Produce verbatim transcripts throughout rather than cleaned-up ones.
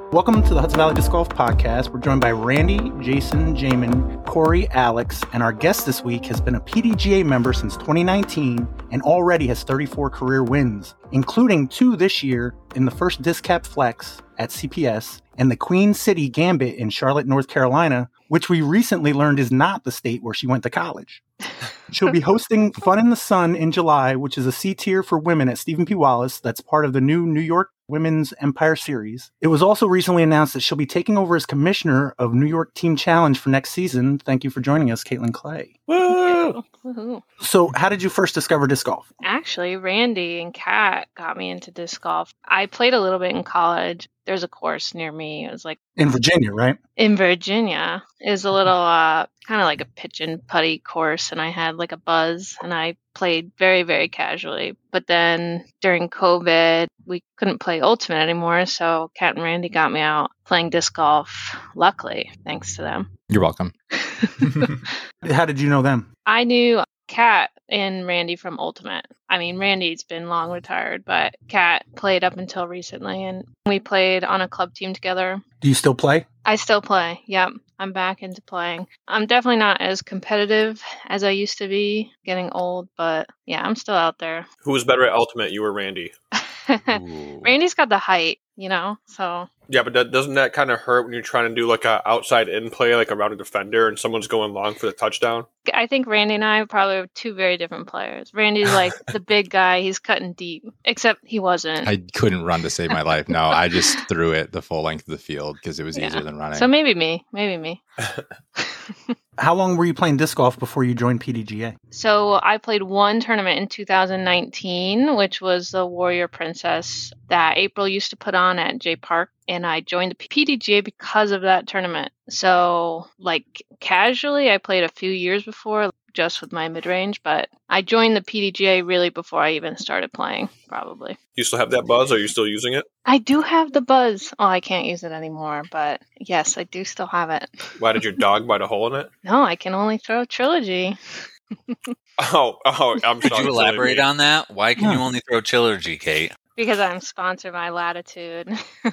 Welcome to the Hudson Valley Disc Golf Podcast. We're joined by Randy, Jason, Jamin, Corey, Alex, and our guest this week has been a P D G A member since twenty nineteen and already has thirty-four career wins, including two this year in the first Disc Cap Flex at C P S and the Queen City Gambit in Charlotte, North Carolina, which we recently learned is not the state where she went to college. She'll be hosting Fun in the Sun in July, which is a C tier for women at Stephen P. Wallace that's part of the new New York Women's Empire Series. It was also recently announced that she'll be taking over as commissioner of New York Team Challenge for next season. Thank you for joining us, Caitlin Clay. Woo! Woo-hoo. So how did you first discover disc golf? Actually, Randy and Kat got me into disc golf. I played a little bit in college. There's a course near me. It was like In Virginia, right? in Virginia. It was a little uh, kind of like a pitch and putty course, and I had like a buzz, and I played very, very casually. But then during COVID, we couldn't play Ultimate anymore, so Kat and Randy got me out playing disc golf, luckily, thanks to them. You're welcome. How did you know them? I knew Kat and Randy from Ultimate. I mean, Randy's been long retired, but Kat played up until recently, and we played on a club team together. Do you still play? I still play. Yep. I'm back into playing. I'm definitely not as competitive as I used to be, getting old, but yeah, I'm still out there. Who was better at Ultimate, you or Randy? Randy's got the height, you know, so. Yeah, but that, doesn't that kind of hurt when you're trying to do like a outside in play, like around a defender, and someone's going long for the touchdown? I think Randy and I probably are two very different players. Randy's like the big guy. He's cutting deep, except he wasn't. I couldn't run to save my life. No, I just threw it the full length of the field because it was Yeah. easier than running. So maybe me, maybe me. How long were you playing disc golf before you joined P D G A? So I played one tournament in two thousand nineteen, which was the Warrior Princess that April used to put on at J Park. And I joined the P D G A because of that tournament. So like casually, I played a few years before just with my mid-range, but I joined the P D G A really before I even started playing, probably. You still have that buzz? Are you still using it? I do have the buzz. Oh, I can't use it anymore, but yes, I do still have it. Why did your dog bite a hole in it? No, I can only throw Trilogy. Oh, oh, I'm Could sorry. you elaborate me. on that? Why can Yeah. you only throw Trilogy, Kate? Because I'm sponsored by Latitude.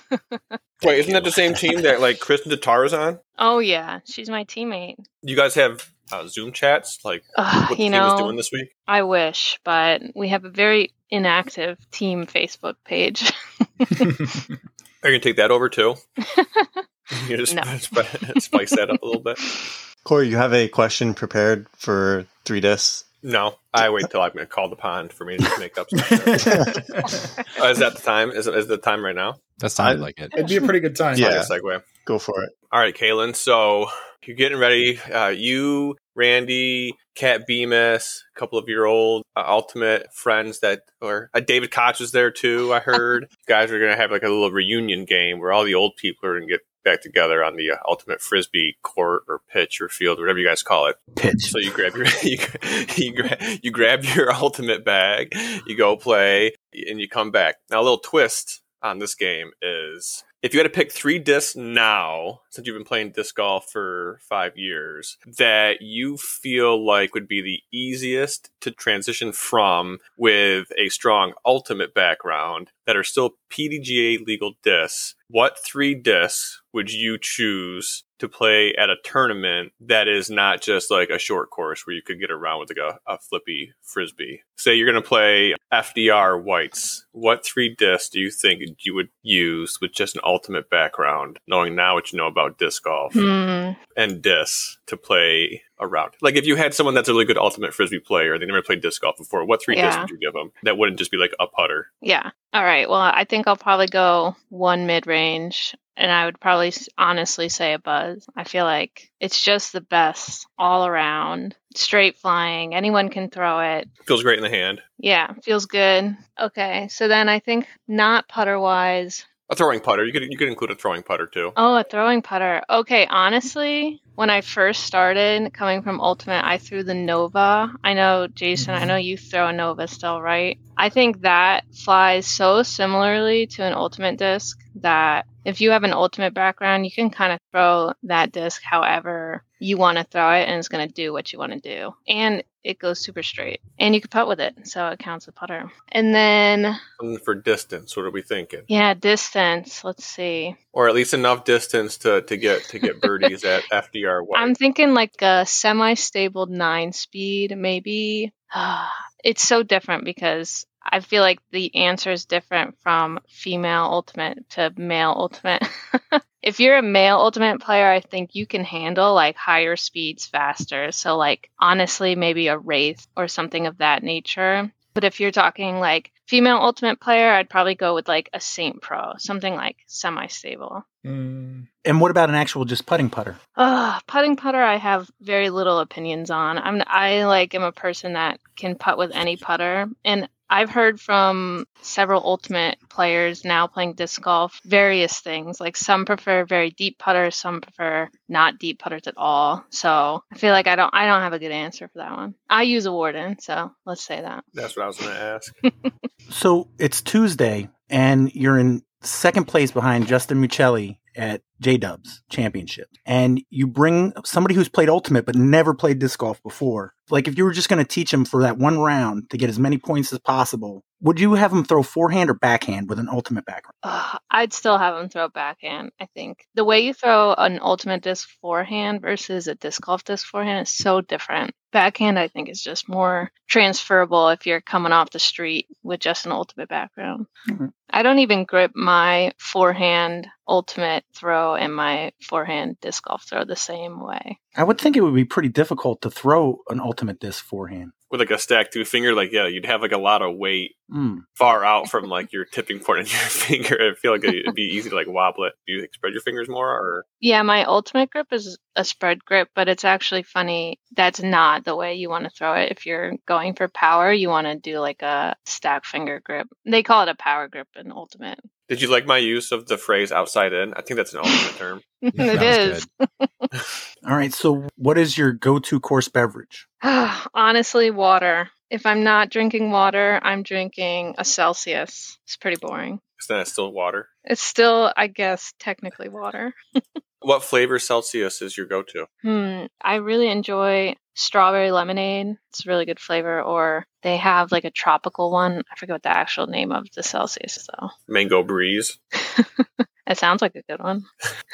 Wait, isn't that the same team that like Kristen Tatar is on? Oh, yeah. She's my teammate. You guys have uh, Zoom chats? Like Ugh, what the you team is know, doing this week? I wish, but we have a very inactive team Facebook page. Are you going to take that over too? You just No. sp- spice that up a little bit? Corey, you have a question prepared for three discs? No, I wait till I'm going to call the pond for me to make up some shit. Oh, is that the time? Is, is the time right now? That sounded I- like it. It'd be a pretty good time. Yeah. Like a segue. Go for it. All right, Kaylin. So you're getting ready. Uh, you, Randy, Kat Bemis, a couple of your old uh, Ultimate friends that, or uh, David Koch was there too. I heard you guys are going to have like a little reunion game where all the old people are going to get back together on the uh, Ultimate Frisbee court or pitch or field, or whatever you guys call it. Pitch. So you grab your you, you, gra- you grab your Ultimate bag, you go play, and you come back. Now a little twist on this game is if you had to pick three discs now, since you've been playing disc golf for five years, that you feel like would be the easiest to transition from with a strong Ultimate background that are still P D G A legal discs, what three discs would you choose to play at a tournament that is not just like a short course where you could get around with like a, a flippy Frisbee? Say you're going to play F D R whites. What three discs do you think you would use with just an Ultimate background, knowing now what you know about disc golf Hmm. and discs to play around? Like if you had someone that's a really good Ultimate Frisbee player, they never played disc golf before, what three discs Yeah. would you give them that wouldn't just be like a putter? Yeah. All right. Well, I think I'll probably go one mid-range, and I would probably s- honestly say a buzz. I feel like it's just the best all around. Straight flying. Anyone can throw it. Feels great in the hand. Yeah. Feels good. Okay. So then I think not putter-wise. A throwing putter. You could you could include a throwing putter too. Oh, a throwing putter. Okay, honestly, when I first started coming from Ultimate, I threw the Nova. I know, Jason, I know you throw a Nova still, right? I think that flies so similarly to an Ultimate disc that if you have an Ultimate background, you can kind of throw that disc however you want to throw it, and it's going to do what you want to do. And it goes super straight. And you can putt with it, so it counts as putter. And then... For distance, what are we thinking? Yeah, distance. Let's see. Or at least enough distance to, to get to get birdies at F D R White. I'm thinking like a semi-stable nine speed, maybe. It's so different because I feel like the answer is different from female ultimate to male ultimate. If you're a male ultimate player, I think you can handle like higher speeds faster. So like honestly, maybe a Wraith or something of that nature. But if you're talking like female ultimate player, I'd probably go with like a Saint Pro, something like semi-stable. Mm. And what about an actual just putting putter? Uh, putting putter, I have very little opinions on. I'm I like am a person that can putt with any putter, and I've heard from several ultimate players now playing disc golf various things. Like some prefer very deep putters, some prefer not deep putters at all. So I feel like I don't I don't have a good answer for that one. I use a Warden, so let's say that. That's what I was going to ask. So it's Tuesday, and you're in second place behind Justin Muccelli at J-Dubs Championship. And you bring somebody who's played Ultimate but never played disc golf before. Like if you were just going to teach him for that one round to get as many points as possible, would you have him throw forehand or backhand with an Ultimate background? Uh, I'd still have him throw backhand, I think. The way you throw an Ultimate disc forehand versus a disc golf disc forehand is so different. Backhand, I think, is just more transferable if you're coming off the street with just an Ultimate background. Mm-hmm. I don't even grip my forehand Ultimate throw and my forehand disc golf throw the same way. I would think it would be pretty difficult to throw an Ultimate disc forehand. With like a stacked two finger, like, yeah, you'd have like a lot of weight mm. far out from like your tipping point in your finger. I feel like it'd be easy to like wobble it. Do you like, spread your fingers more? Or Yeah, my Ultimate grip is a spread grip, but it's actually funny. That's not the way you want to throw it. If you're going for power, you want to do like a stack finger grip. They call it a power grip in Ultimate. Did you like my use of the phrase outside in? I think that's an Ultimate term. It is. All right. So what is your go-to course beverage? Honestly, water. If I'm not drinking water, I'm drinking a Celsius. It's pretty boring. Is that still water? It's still, I guess, technically water. What flavor Celsius is your go-to? Hmm. I really enjoy strawberry lemonade. It's a really good flavor. Or they have like a tropical one. I forget what the actual name of the Celsius is, though. Mango Breeze. It sounds like a good one.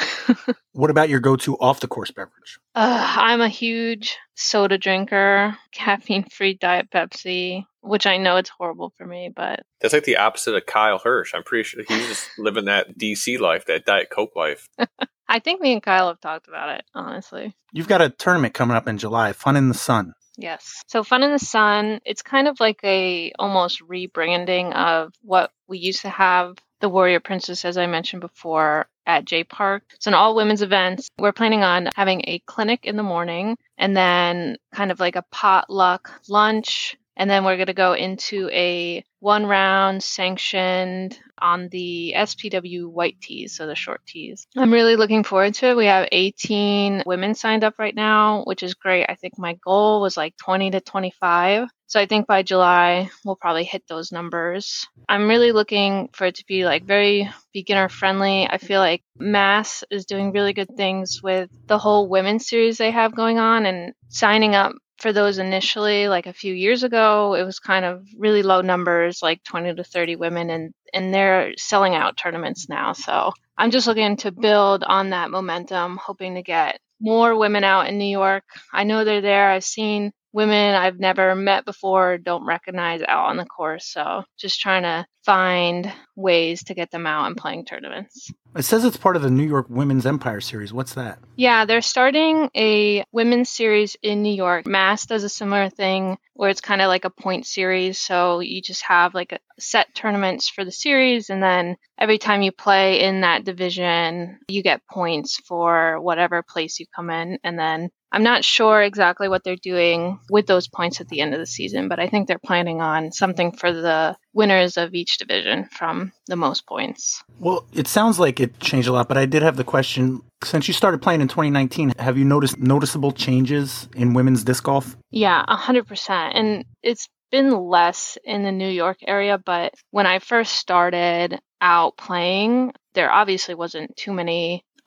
What about your go-to off-the-course beverage? Uh, I'm a huge soda drinker, caffeine-free Diet Pepsi, which I know it's horrible for me, but... That's like the opposite of Kyle Hirsch. I'm pretty sure he's just living that D C life, that Diet Coke life. I think me and Kyle have talked about it, honestly. You've got a tournament coming up in July, Fun in the Sun. Yes. So Fun in the Sun, it's kind of like a almost rebranding of what we used to have the Warrior Princess, as I mentioned before, at J Park. It's an all-women's event. We're planning on having a clinic in the morning and then kind of like a potluck lunch. And then we're going to go into a one round sanctioned on the S P W white tees, so the short tees. I'm really looking forward to it. We have eighteen women signed up right now, which is great. I think my goal was like twenty to twenty-five. So I think by July, we'll probably hit those numbers. I'm really looking for it to be like very beginner friendly. I feel like Mass is doing really good things with the whole women's series they have going on, and signing up for those initially, like a few years ago, it was kind of really low numbers, like twenty to thirty women, and, and they're selling out tournaments now. So I'm just looking to build on that momentum, hoping to get more women out in New York. I know they're there. I've seen women I've never met before, don't recognize out on the course. So just trying to find ways to get them out and playing tournaments. It says it's part of the New York Women's Empire Series. What's that? Yeah, they're starting a women's series in New York. Mass does a similar thing where it's kind of like a point series. So you just have like a set tournaments for the series, and then every time you play in that division, you get points for whatever place you come in. And then I'm not sure exactly what they're doing with those points at the end of the season, but I think they're planning on something for the winners of each division from the most points. Well, it sounds like it changed a lot, but I did have the question, since you started playing in twenty nineteen, have you noticed noticeable changes in women's disc golf? Yeah, one hundred percent. And it's been less in the New York area, but when I first started out playing, there obviously wasn't too many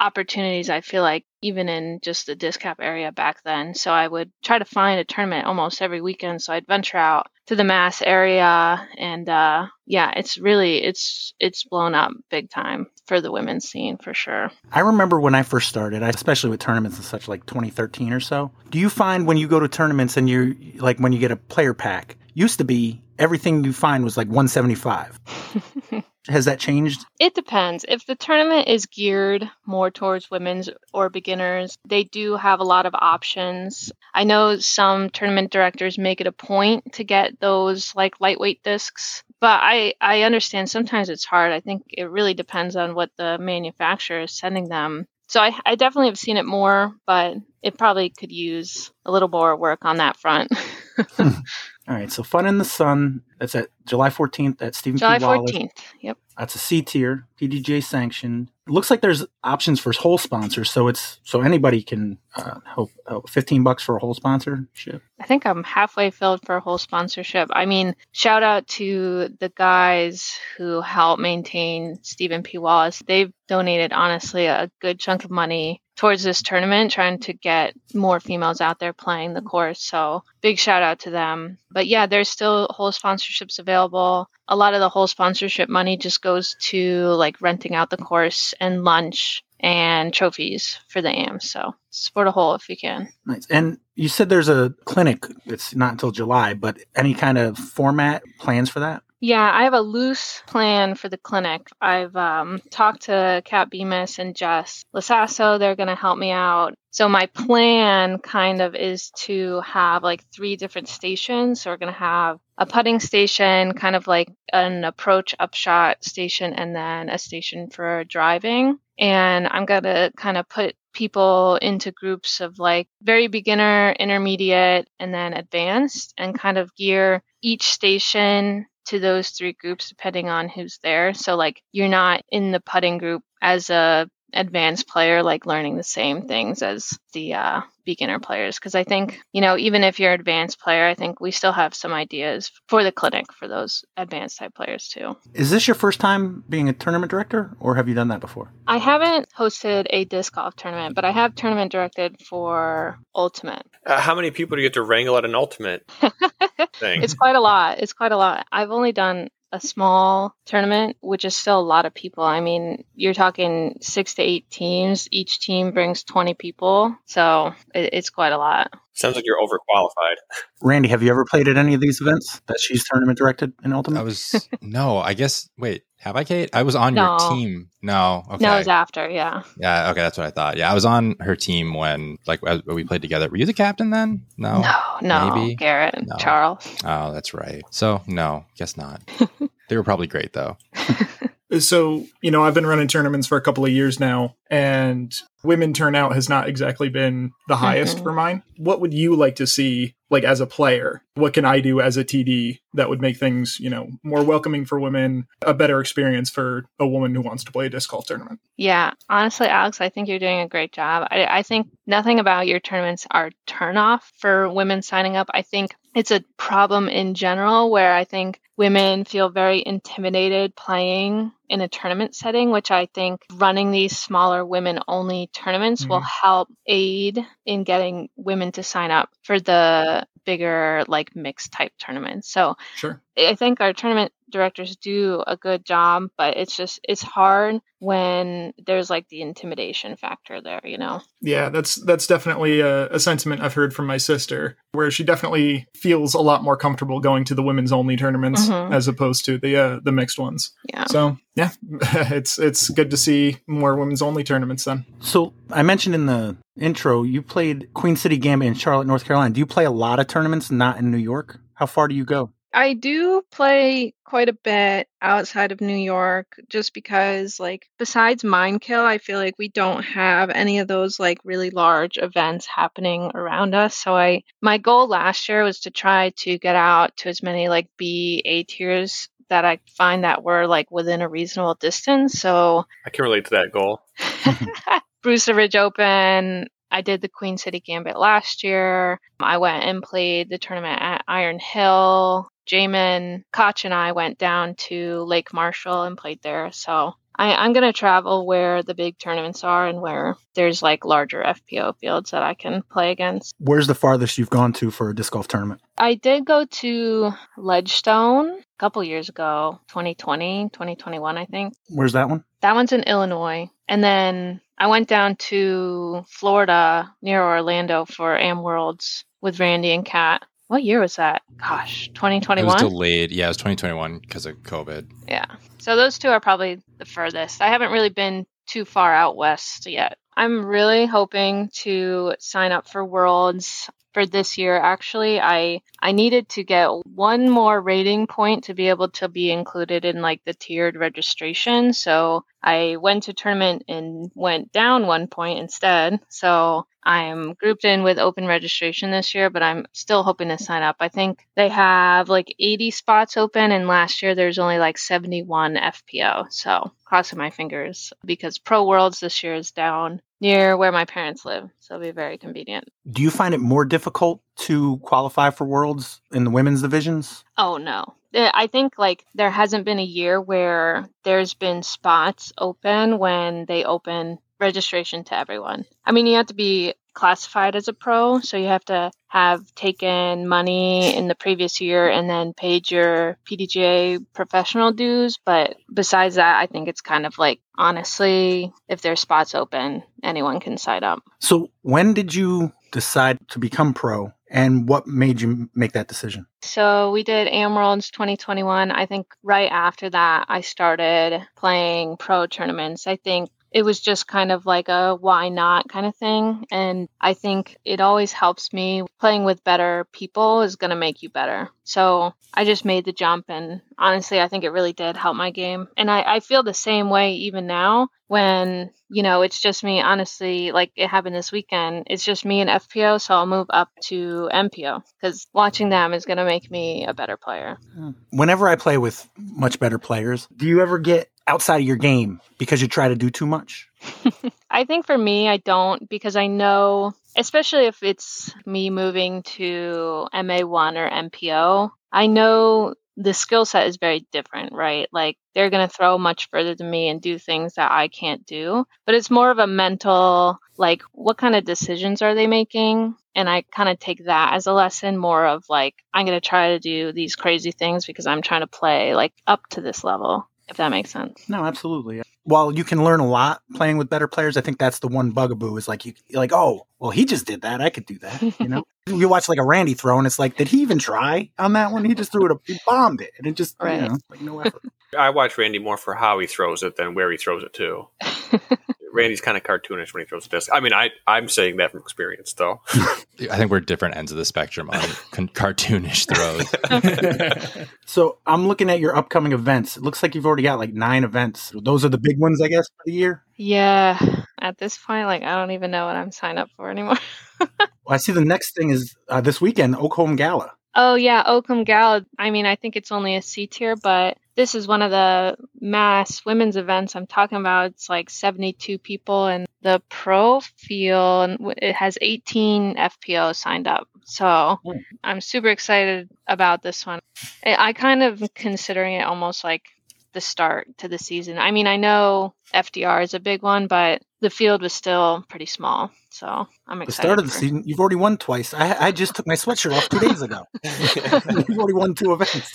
opportunities, I feel like, even in just the disc cap area back then. So I would try to find a tournament almost every weekend. So I'd venture out to the Mass area, and uh, yeah, it's really it's it's blown up big time for the women's scene for sure. I remember when I first started, especially with tournaments and such, like twenty thirteen or so. Do you find when you go to tournaments and you're like when you get a player pack, used to be everything you find was like one seventy-five. Has that changed? It depends. If the tournament is geared more towards women's or beginners, they do have a lot of options. I know some tournament directors make it a point to get those like lightweight discs, but I, I understand sometimes it's hard. I think it really depends on what the manufacturer is sending them. So I, I definitely have seen it more, but it probably could use a little more work on that front. All right, so Fun in the Sun, that's at July fourteenth at Stephen July P. Wallace. fourteenth, yep. That's a C tier, P D G A sanctioned. It looks like there's options for whole sponsors, so it's so anybody can uh, help, help. fifteen bucks for a whole sponsorship. I think I'm halfway filled for a whole sponsorship. I mean, shout out to the guys who help maintain Stephen P. Wallace. They've donated, honestly, a good chunk of money towards this tournament, trying to get more females out there playing the course. So big shout out to them. But yeah, there's still whole sponsorships available. A lot of the whole sponsorship money just goes to like renting out the course and lunch and trophies for the A M. So support a whole if you can. Nice. And you said there's a clinic. It's not until July, but any kind of format plans for that? Yeah, I have a loose plan for the clinic. I've um, talked to Kat Bemis and Jess Lasasso. They're going to help me out. So my plan kind of is to have like three different stations. So we're going to have a putting station, kind of like an approach upshot station, and then a station for driving. And I'm going to kind of put people into groups of like very beginner, intermediate, and then advanced, and kind of gear each station to those three groups depending on who's there. So like you're not in the putting group as a advanced player like learning the same things as the uh, beginner players, because I think, you know, even if you're an advanced player, I think we still have some ideas for the clinic for those advanced type players too. Is this your first time being a tournament director, or have you done that before? I haven't hosted a disc golf tournament, but I have tournament directed for Ultimate. Uh, how many people do you get to wrangle at an Ultimate thing? It's quite a lot. It's quite a lot. I've only done a small tournament, which is still a lot of people. I mean, you're talking six to eight teams. Each team brings twenty people. So it, it's quite a lot. Sounds like you're overqualified. Randy, have you ever played at any of these events that she's tournament directed in Ultimate? I was, no, I guess, wait, have I, Kate? I was on No. your team. No, okay. No, it was after, yeah. Yeah, okay, that's what I thought. Yeah, I was on her team when, like, as we played together. Were you the captain then? No? No, no. Maybe? Garrett and No. Charles. Oh, that's right. So, no, guess not. They were probably great, though. So, you know, I've been running tournaments for a couple of years now, and women turnout has not exactly been the highest Mm-hmm. for mine. What would you like to see, like, as a player? What can I do as a T D that would make things, you know, more welcoming for women, a better experience for a woman who wants to play a disc golf tournament? Yeah, honestly, Alex, I think you're doing a great job. I, I think nothing about your tournaments are turnoff for women signing up. I think it's a problem in general where I think women feel very intimidated playing in a tournament setting, which I think running these smaller women-only tournaments Mhm. will help aid in getting women to sign up for the bigger, like, mixed type tournaments. So Sure. I think our tournament directors do a good job, but it's just, it's hard when there's like the intimidation factor there, you know? Yeah, that's that's definitely a, a sentiment I've heard from my sister, where she definitely feels a lot more comfortable going to the women's only tournaments Mhm. as opposed to the uh, the mixed ones. Yeah. So yeah, it's it's good to see more women's only tournaments then. So I mentioned in the intro, you played Queen City Gambit in Charlotte, North Carolina. Do you play a lot of tournaments not in New York? How far do you go? I do play quite a bit outside of New York just because, like, besides Mindkill, I feel like we don't have any of those, like, really large events happening around us. So I, my goal last year was to try to get out to as many, like, B, A tiers that I find that were, like, within a reasonable distance. So I can relate to that goal. Brewster Ridge Open, I did the Queen City Gambit last year. I went and played the tournament at Iron Hill. Jamin, Koch, and I went down to Lake Marshall and played there. So I, I'm going to travel where the big tournaments are and where there's like larger F P O fields that I can play against. Where's the farthest you've gone to for a disc golf tournament? I did go to Ledgestone a couple years ago, twenty twenty, twenty twenty-one, I think. Where's that one? That one's in Illinois. And then I went down to Florida near Orlando for Am Worlds with Randy and Kat. What year was that? Gosh, twenty twenty-one? It was delayed. Yeah, it was twenty twenty-one because of COVID. Yeah. So those two are probably the furthest. I haven't really been too far out west yet. I'm really hoping to sign up for Worlds for this year. Actually, I I needed to get one more rating point to be able to be included in like the tiered registration. So I went to tournament and went down one point instead. So I'm grouped in with open registration this year, but I'm still hoping to sign up. I think they have like eighty spots open, and last year there's only like seventy-one F P O. So crossing my fingers because Pro Worlds this year is down near where my parents live. So it'll be very convenient. Do you find it more difficult to qualify for Worlds in the women's divisions? Oh, no. I think like there hasn't been a year where there's been spots open when they open registration to everyone. I mean, you have to be classified as a pro, so you have to have taken money in the previous year and then paid your P D G A professional dues. But besides that, I think it's kind of like, honestly, if there's spots open, anyone can sign up. So when did you decide to become pro, and what made you make that decision? So we did Am Worlds twenty twenty-one. I think right after that, I started playing pro tournaments. I think it was just kind of like a why not kind of thing. And I think it always helps me. Playing with better people is going to make you better. So I just made the jump. And honestly, I think it really did help my game. And I, I feel the same way even now when, you know, it's just me. Honestly, like it happened this weekend. It's just me and F P O. So I'll move up to M P O because watching them is going to make me a better player. Whenever I play with much better players, do you ever get outside of your game because you try to do too much? I think for me, I don't, because I know, especially if it's me moving to M A one or M P O, I know the skill set is very different, right? Like they're going to throw much further than me and do things that I can't do. But it's more of a mental, like, what kind of decisions are they making? And I kind of take that as a lesson, more of like, I'm going to try to do these crazy things because I'm trying to play like up to this level, if that makes sense. No, absolutely. While you can learn a lot playing with better players, I think that's the one bugaboo is like, you, you're like, oh, well, he just did that. I could do that. You know, you watch like a Randy throw and it's like, did he even try on that one? He just threw it up, he bombed it. And it just, right. you know, like no effort. I watch Randy more for how he throws it than where he throws it to. Randy's kind of cartoonish when he throws a disc. I mean, I, I'm saying that from experience, though. I think we're different ends of the spectrum on con- cartoonish throws. So I'm looking at your upcoming events. It looks like you've already got like nine events. Those are the big ones, I guess, for the year? Yeah. At this point, like, I don't even know what I'm signed up for anymore. Well, I see the next thing is uh, this weekend, Oakham Gala. Oh, yeah, Oakham Gala. I mean, I think it's only a C tier, but this is one of the mass women's events I'm talking about. It's like seventy-two people, and the pro field, it has eighteen F P O signed up. So mm. I'm super excited about this one. I kind of considering it almost like the start to the season. I mean, I know F D R is a big one, but the field was still pretty small. So I'm excited. The start of the for... season, you've already won twice. I, I just took my sweatshirt off two days ago. You've already won two events.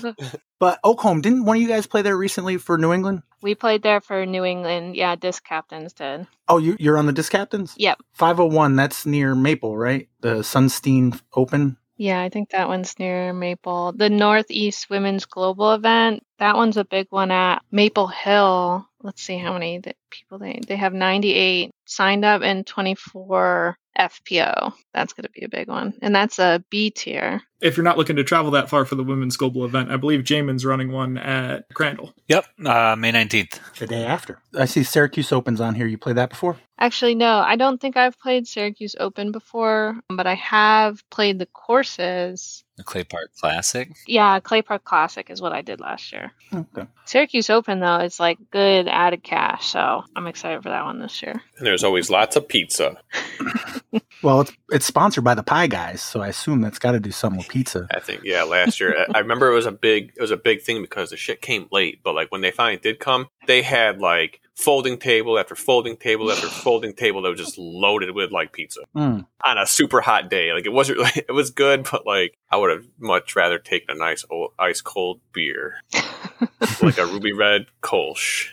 But Oakham, didn't one of you guys play there recently for New England? We played there for New England. Yeah, disc captains did. Oh, you, you're on the disc captains? Yep. five oh one, that's near Maple, right? The Sunstein Open? Yeah, I think that one's near Maple. The Northeast Women's Global event, that one's a big one at Maple Hill. Let's see how many people they they have ninety-eight signed up and twenty-four F P O. That's going to be a big one. And that's a B tier. If you're not looking to travel that far for the women's global event, I believe Jamin's running one at Crandall. Yep, uh, May nineteenth. The day after. I see Syracuse Open's on here. You played that before? Actually, no. I don't think I've played Syracuse Open before, but I have played the courses. The Clay Park Classic? Yeah, Clay Park Classic is what I did last year. Okay. Syracuse Open, though, is like good added cash, so I'm excited for that one this year. And there's always lots of pizza. Well, it's, it's sponsored by the Pie Guys, so I assume that's got to do something pizza. I think yeah, last year I remember it was a big it was a big thing because the shit came late. But like when they finally did come, they had like folding table after folding table after folding table that was just loaded with like pizza Mm. on a super hot day. Like it wasn't like, it was good, but like I would have much rather taken a nice old ice cold beer, like a Ruby Red Kolsch.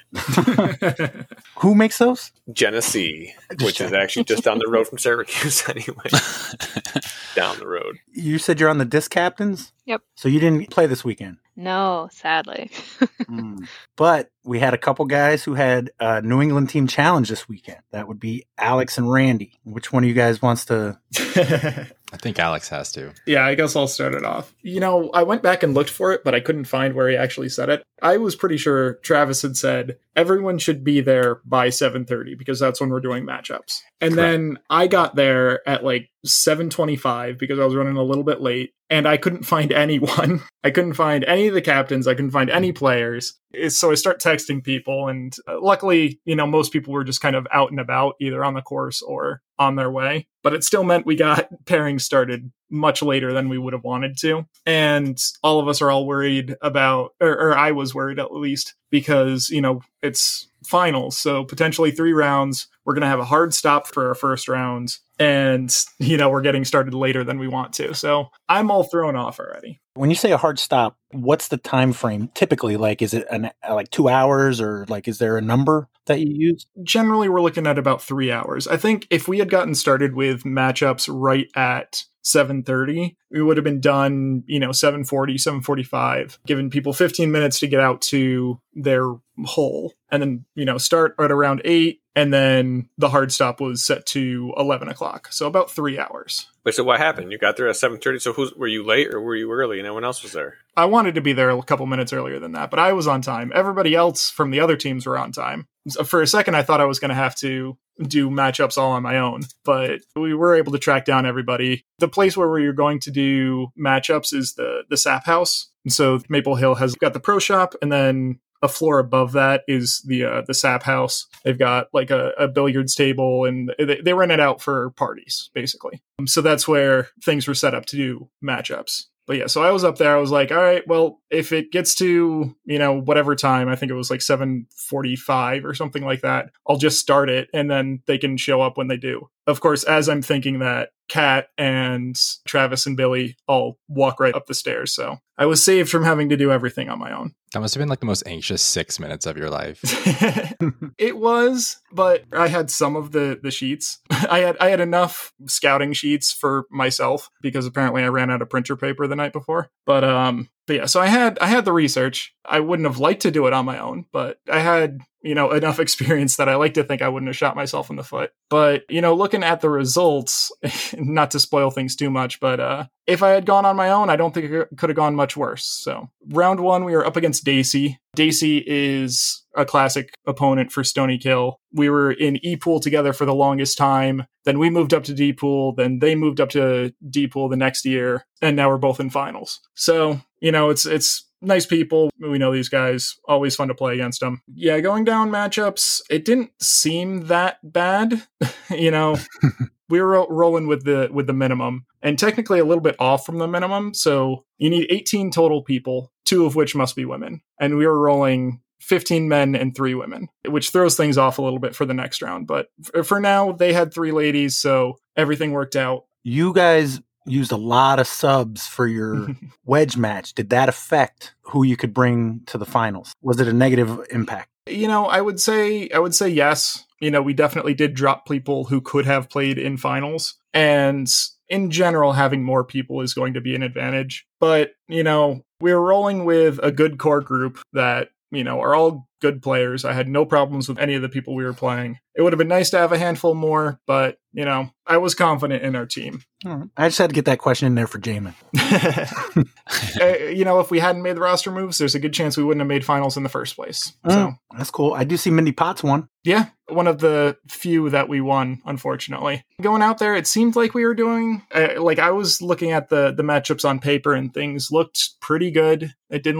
Who makes those? Genesee, Just which is checking. actually just down the road from Syracuse anyway. Down the road. You said you're on the disc captains? Yep. So you didn't play this weekend. No, sadly. Mm. But we had a couple guys who had a New England team challenge this weekend. That would be Alex and Randy. Which one of you guys wants to? I think Alex has to. Yeah, I guess I'll start it off. You know, I went back and looked for it, but I couldn't find where he actually said it. I was pretty sure Travis had said everyone should be there by seven thirty because that's when we're doing matchups. And Correct. then I got there at like seven twenty-five because I was running a little bit late and I couldn't find anyone. I couldn't find any of the captains. I couldn't find any players. So I start texting people, and uh, luckily, you know, most people were just kind of out and about, either on the course or on their way. But it still meant we got pairings started much later than we would have wanted to. And all of us are all worried about, or, or I was worried at least, because, you know, it's finals. So potentially three rounds. We're going to have a hard stop for our first round. And, you know, we're getting started later than we want to. So I'm all thrown off already. When you say a hard stop, what's the time frame typically? Like, is it an, like two hours or like, is there a number that you use? Generally, we're looking at about three hours. I think if we had gotten started with matchups right at seven thirty, we would have been done, you know, seven forty, seven forty-five, giving people fifteen minutes to get out to their hole, and then, you know, start at around eight. And then the hard stop was set to eleven o'clock. So about three hours. Wait, so what happened? You got there at seven thirty. So who's, were you late or were you early and no one else was there? I wanted to be there a couple minutes earlier than that, but I was on time. Everybody else from the other teams were on time. So for a second, I thought I was going to have to do matchups all on my own, but we were able to track down everybody. The place where we were going to do matchups is the, the Sap House. And so Maple Hill has got the pro shop, and then a floor above that is the uh, the Sap House. They've got like a, a billiards table, and they, they rent it out for parties, basically. Um, so that's where things were set up to do matchups. But yeah, so I was up there. I was like, all right, well, if it gets to, you know, whatever time, I think it was like seven forty-five or something like that, I'll just start it, and then they can show up when they do. Of course, as I'm thinking that, Kat and Travis and Billy all walk right up the stairs. So I was saved from having to do everything on my own. That must have been like the most anxious six minutes of your life. It was, but I had some of the, the sheets. I had I had enough scouting sheets for myself because apparently I ran out of printer paper the night before. But um, but yeah, so I had I had the research. I wouldn't have liked to do it on my own, but I had, you know, enough experience that I like to think I wouldn't have shot myself in the foot. But, you know, looking at the results, not to spoil things too much, but uh, if I had gone on my own, I don't think it could have gone much worse. So round one, we were up against Dacey. Dacey is a classic opponent for Stony Kill. We were in E-Pool together for the longest time. Then we moved up to D-Pool. Then they moved up to D-Pool the next year. And now we're both in finals. So, you know, it's it's nice people. We know these guys. Always fun to play against them. Yeah, going down matchups, it didn't seem that bad. You know, we were ro- rolling with the with the minimum, and technically a little bit off from the minimum. So you need eighteen total people, two of which must be women. And we were rolling fifteen men and three women, which throws things off a little bit for the next round. But f- for now, they had three ladies, so everything worked out. You guys used a lot of subs for your wedge match. Did that affect who you could bring to the finals? Was it a negative impact? You know, I would say I would say yes. You know, we definitely did drop people who could have played in finals. And in general, having more people is going to be an advantage. But, you know, we were rolling with a good core group that, you know, are all good players. I had no problems with any of the people we were playing. It would have been nice to have a handful more, but, you know, I was confident in our team. Right. I just had to get that question in there for Jamin. uh, you know, if we hadn't made the roster moves, there's a good chance we wouldn't have made finals in the first place. Mm, so that's cool. I do see Mindy Potts won. Yeah, one of the few that we won, unfortunately. Going out there, it seemed like we were doing, uh, like I was looking at the, the matchups on paper and things looked pretty good. It didn't look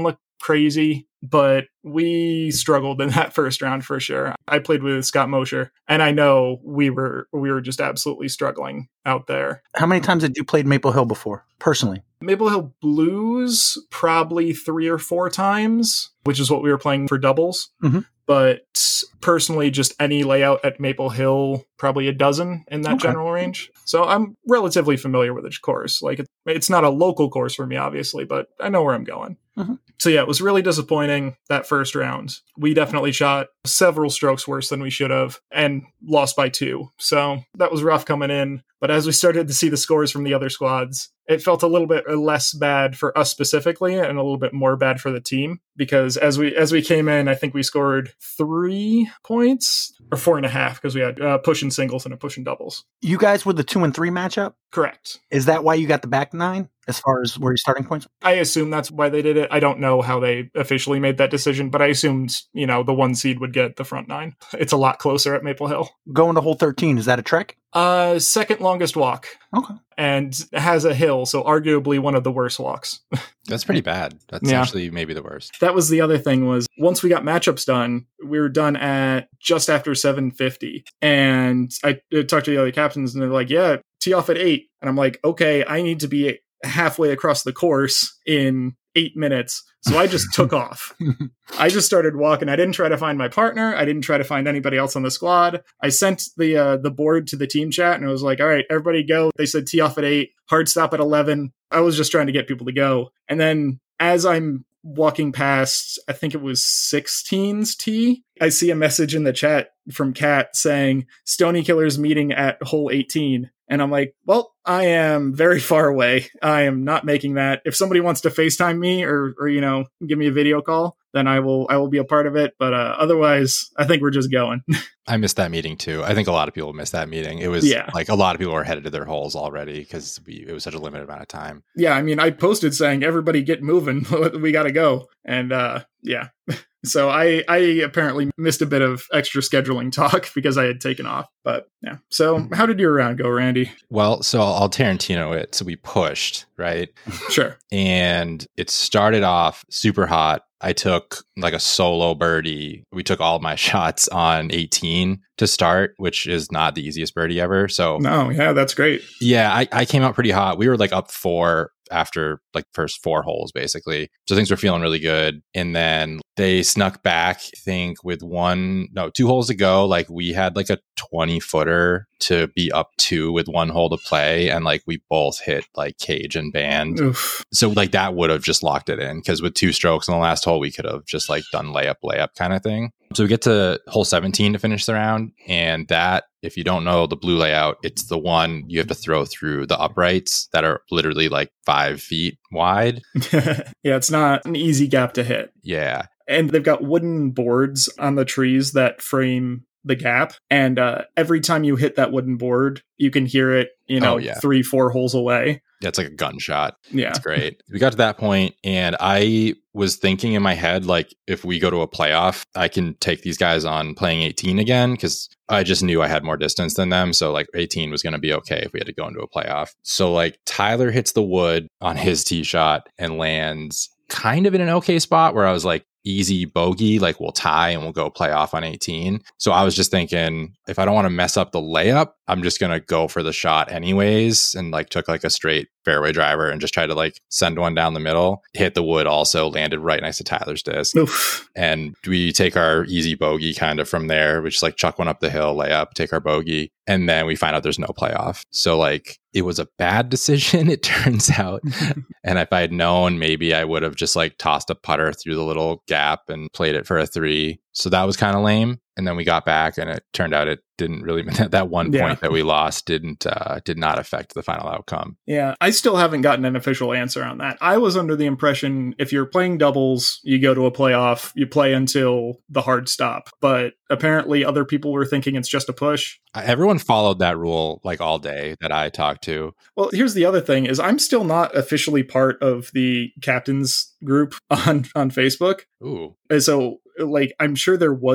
crazy, but we struggled in that first round for sure. I played with Scott Mosher, and I know we were we were just absolutely struggling out there. How many times had you played Maple Hill before, personally? Maple Hill Blues, probably three or four times, which is what we were playing for doubles. Mm-hmm. But personally, just any layout at Maple Hill, probably a dozen in that Okay. general range. So I'm relatively familiar with the course. Like, it, it's not a local course for me, obviously, but I know where I'm going. Mhm. So yeah, it was really disappointing that first round. We definitely shot several strokes worse than we should have and lost by two. So that was rough coming in. But as we started to see the scores from the other squads, it felt a little bit less bad for us specifically and a little bit more bad for the team, because as we as we came in, I think we scored three points or four and a half because we had uh, push and singles and a push and doubles. You guys were the two and three matchup? Correct. Is that why you got the back nine as far as where your starting points? I assume that's why they did it. I don't know how they officially made that decision, but I assumed, you know, the one seed would get the front nine. It's a lot closer at Maple Hill. Going to hole thirteen, is that a trek? Uh, second longest walk. Okay. And has a hill, so arguably one of the worst walks. That's pretty bad. That's Yeah. actually maybe the worst. That was the other thing was once we got matchups done, we were done at just after seven fifty. And I talked to the other captains and they're like, yeah, tee off at eight. And I'm like, okay, I need to be halfway across the course in eight minutes. So I just took off. I just started walking. I didn't try to find my partner. I didn't try to find anybody else on the squad. I sent the uh, the board to the team chat and I was like, all right, everybody go. They said tee off at eight, hard stop at eleven. I was just trying to get people to go. And then as I'm walking past, I think it was sixteen's tee, I see a message in the chat from Kat saying Stony Killers meeting at hole eighteen. And I'm like, well, I am very far away. I am not making that. If somebody wants to FaceTime me or, or, you know, give me a video call, then I will, I will be a part of it. But uh, otherwise, I think we're just going. I missed that meeting too. I think a lot of people missed that meeting. It was Yeah. like a lot of people were headed to their holes already because we, it was such a limited amount of time. Yeah, I mean, I posted saying, everybody get moving. We got to go. And uh, yeah. So I, I apparently missed a bit of extra scheduling talk because I had taken off. But yeah. So how did your round go, Randy? Well, so I'll, I'll Tarantino it. So we pushed, right? Sure. And it started off super hot. I took like a solo birdie. We took all of my shots on eighteen to start, which is not the easiest birdie ever. So No, yeah, that's great. yeah, I, I came out pretty hot. We were like up four after like first four holes, basically. So things were feeling really good. And then they snuck back, I think, with one, no, two holes to go. Like we had like a twenty footer to be up two with one hole to play. And like we both hit like cage and band. Oof. So like that would have just locked it in because with two strokes on the last hole, we could have just like done layup, layup kind of thing. So we get to hole seventeen to finish the round. And that, if you don't know the blue layout, it's the one you have to throw through the uprights that are literally like five feet wide. Yeah, it's not an easy gap to hit. Yeah. And they've got wooden boards on the trees that frame the gap. And uh, every time you hit that wooden board, you can hear it, you know, Oh, yeah. three, four holes away. Yeah, it's like a gunshot. Yeah. It's great. We got to that point and I was thinking in my head, like, if we go to a playoff, I can take these guys on playing eighteen again because I just knew I had more distance than them. So like eighteen was going to be okay if we had to go into a playoff. So like Tyler hits the wood on his tee shot and lands kind of in an okay spot where I was like, easy bogey, like we'll tie and we'll go play off on eighteen. So I was just thinking, if I don't want to mess up the layup, I'm just going to go for the shot anyways. And like took like a straight fairway driver and just tried to like send one down the middle, hit the wood also, landed right next to Tyler's disc. Oof. And we take our easy bogey kind of from there. We just like chuck one up the hill, lay up, take our bogey. And then we find out there's no playoff. So like it was a bad decision, it turns out. And if I had known, maybe I would have just like tossed a putter through the little gap and played it for a three. So that was kind of lame. And then we got back and it turned out it didn't really, that, that one point Yeah. that we lost didn't, uh, did not affect the final outcome. Yeah, I still haven't gotten an official answer on that. I was under the impression if you're playing doubles, you go to a playoff, you play until the hard stop. But apparently other people were thinking it's just a push. Everyone followed that rule like all day that I talked to. Well, here's the other thing is I'm still not officially part of the captains group on, on Facebook. Ooh. And so like I'm sure there was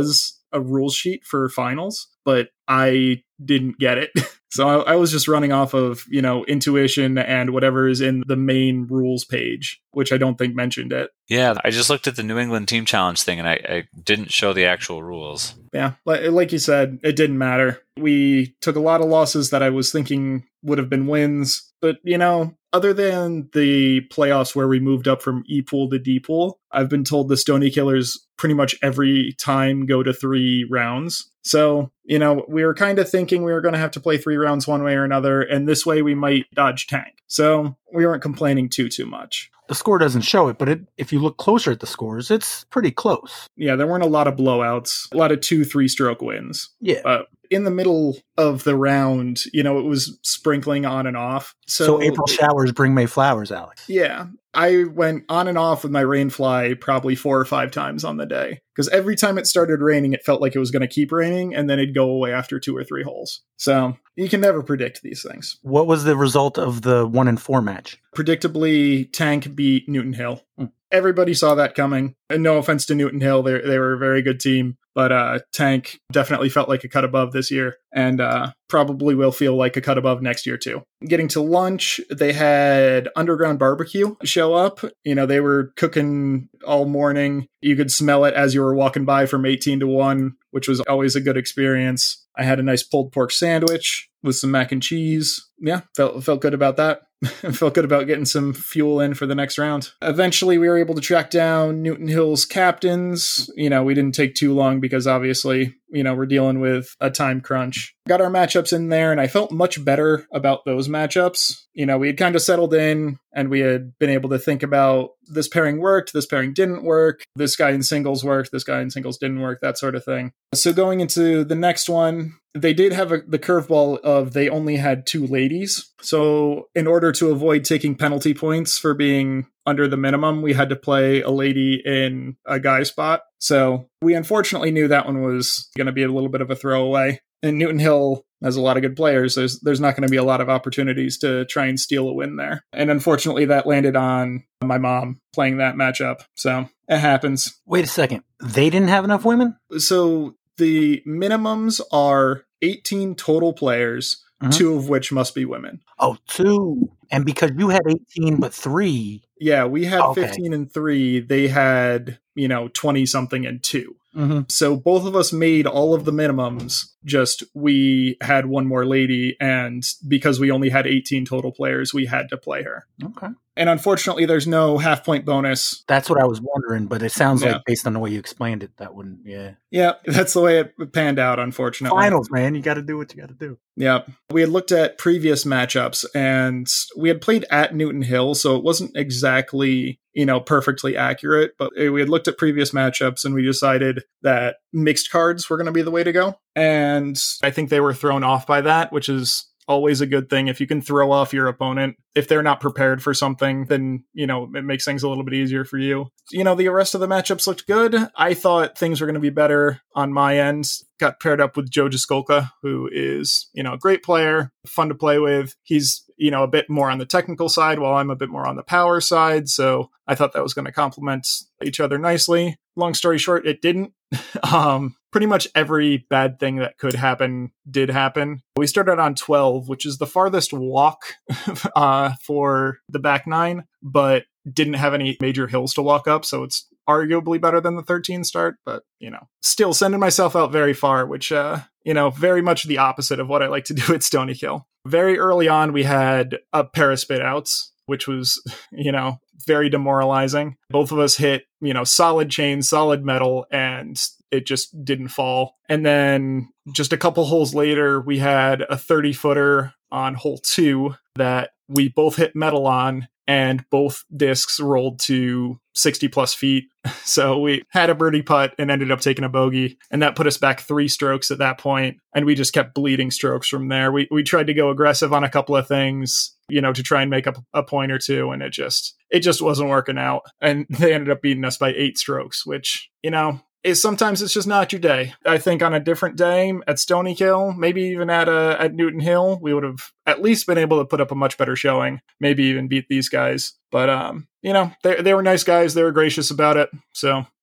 a rules sheet for finals, but I didn't get it. So I, I was just running off of, you know, intuition and whatever is in the main rules page, which I don't think mentioned it. Yeah, I just looked at the New England Team Challenge thing and I, I didn't show the actual rules. Yeah, like, like you said, it didn't matter. We took a lot of losses that I was thinking would have been wins. But, you know, other than the playoffs where we moved up from E pool to D pool, I've been told the Stony Killers pretty much every time go to three rounds. So, you know, we were kind of thinking we were going to have to play three rounds one way or another, and this way we might dodge tank. So we weren't complaining too, too much. The score doesn't show it, but it, if you look closer at the scores, it's pretty close. Yeah, there weren't a lot of blowouts, a lot of two, three-stroke wins. Yeah. Uh, in the middle of the round, you know, it was sprinkling on and off. So, so April showers bring May flowers, Alex. Yeah. I went on and off with my rainfly probably four or five times on the day. Because every time it started raining, it felt like it was going to keep raining, and then it'd go away after two or three holes. So you can never predict these things. What was the result of the one and four match? Predictably, Tank beat Newton Hill. Mm. Everybody saw that coming. And no offense to Newton Hill, they they were a very good team. But uh, Tank definitely felt like a cut above this year, and uh, probably will feel like a cut above next year too. Getting to lunch, they had Underground Barbecue show up. You know, they were cooking all morning. You could smell it as you were walking by from eighteen to one, which was always a good experience. I had a nice pulled pork sandwich with some mac and cheese. Yeah, felt felt good about that. Felt good about getting some fuel in for the next round. Eventually, we were able to track down Newton Hill's captains. You know, we didn't take too long because obviously, you know, we're dealing with a time crunch. Got our matchups in there, and I felt much better about those matchups. You know, we had kind of settled in, and we had been able to think about this pairing worked, this pairing didn't work, this guy in singles worked, this guy in singles didn't work, that sort of thing. So going into the next one, they did have a, the curveball of they only had two ladies. So in order to avoid taking penalty points for being under the minimum, we had to play a lady in a guy spot. So we unfortunately knew that one was going to be a little bit of a throwaway. And Newton Hill has a lot of good players. There's there's not going to be a lot of opportunities to try and steal a win there. And unfortunately, that landed on my mom playing that matchup. So it happens. Wait a second. They didn't have enough women? So the minimums are eighteen total players, mm-hmm. two of which must be women. Oh, two. And because you had eighteen but three. Yeah, we had okay. fifteen and three. They had, you know, twenty something and two. Mm-hmm. So both of us made all of the minimums, just we had one more lady, and because we only had eighteen total players, we had to play her. Okay. And unfortunately, there's no half point bonus. That's what I was wondering, but it sounds Yeah. like based on the way you explained it, that wouldn't, yeah. Yeah, that's the way it panned out, unfortunately. Finals, man. You got to do what you got to do. Yeah. We had looked at previous matchups, and we had played at Newton Hill, so it wasn't exactly, you know, perfectly accurate, but we had looked at previous matchups, and we decided that mixed cards were going to be the way to go. And I think they were thrown off by that, which is always a good thing. If you can throw off your opponent, if they're not prepared for something, then, you know, it makes things a little bit easier for you. You know, the rest of the matchups looked good. I thought things were going to be better on my end. Got paired up with Joe Jaskolka, who is, you know, a great player, fun to play with. He's, you know, a bit more on the technical side while I'm a bit more on the power side. So I thought that was going to complement each other nicely. Long story short, it didn't. um, pretty much every bad thing that could happen did happen. We started on twelve, which is the farthest walk uh, for the back nine, but didn't have any major hills to walk up. So it's arguably better than the thirteen start, but, you know, still sending myself out very far, which, uh, you know, very much the opposite of what I like to do at Stony Kill. Very early on, we had a pair of spit outs, which was, you know, very demoralizing. Both of us hit, you know, solid chain, solid metal, and it just didn't fall. And then just a couple holes later, we had a thirty footer on hole two that we both hit metal on, and both discs rolled to sixty plus feet. So we had a birdie putt and ended up taking a bogey, and that put us back three strokes at that point, and we just kept bleeding strokes from there. We we tried to go aggressive on a couple of things, you know, to try and make up a point or two, and it just it just wasn't working out. And they ended up beating us by eight strokes, which, you know, is sometimes it's just not your day. I think on a different day at Stony Kill, maybe even at uh, at Newton Hill, we would have at least been able to put up a much better showing, maybe even beat these guys. But, um, you know, they they were nice guys. They were gracious about it. So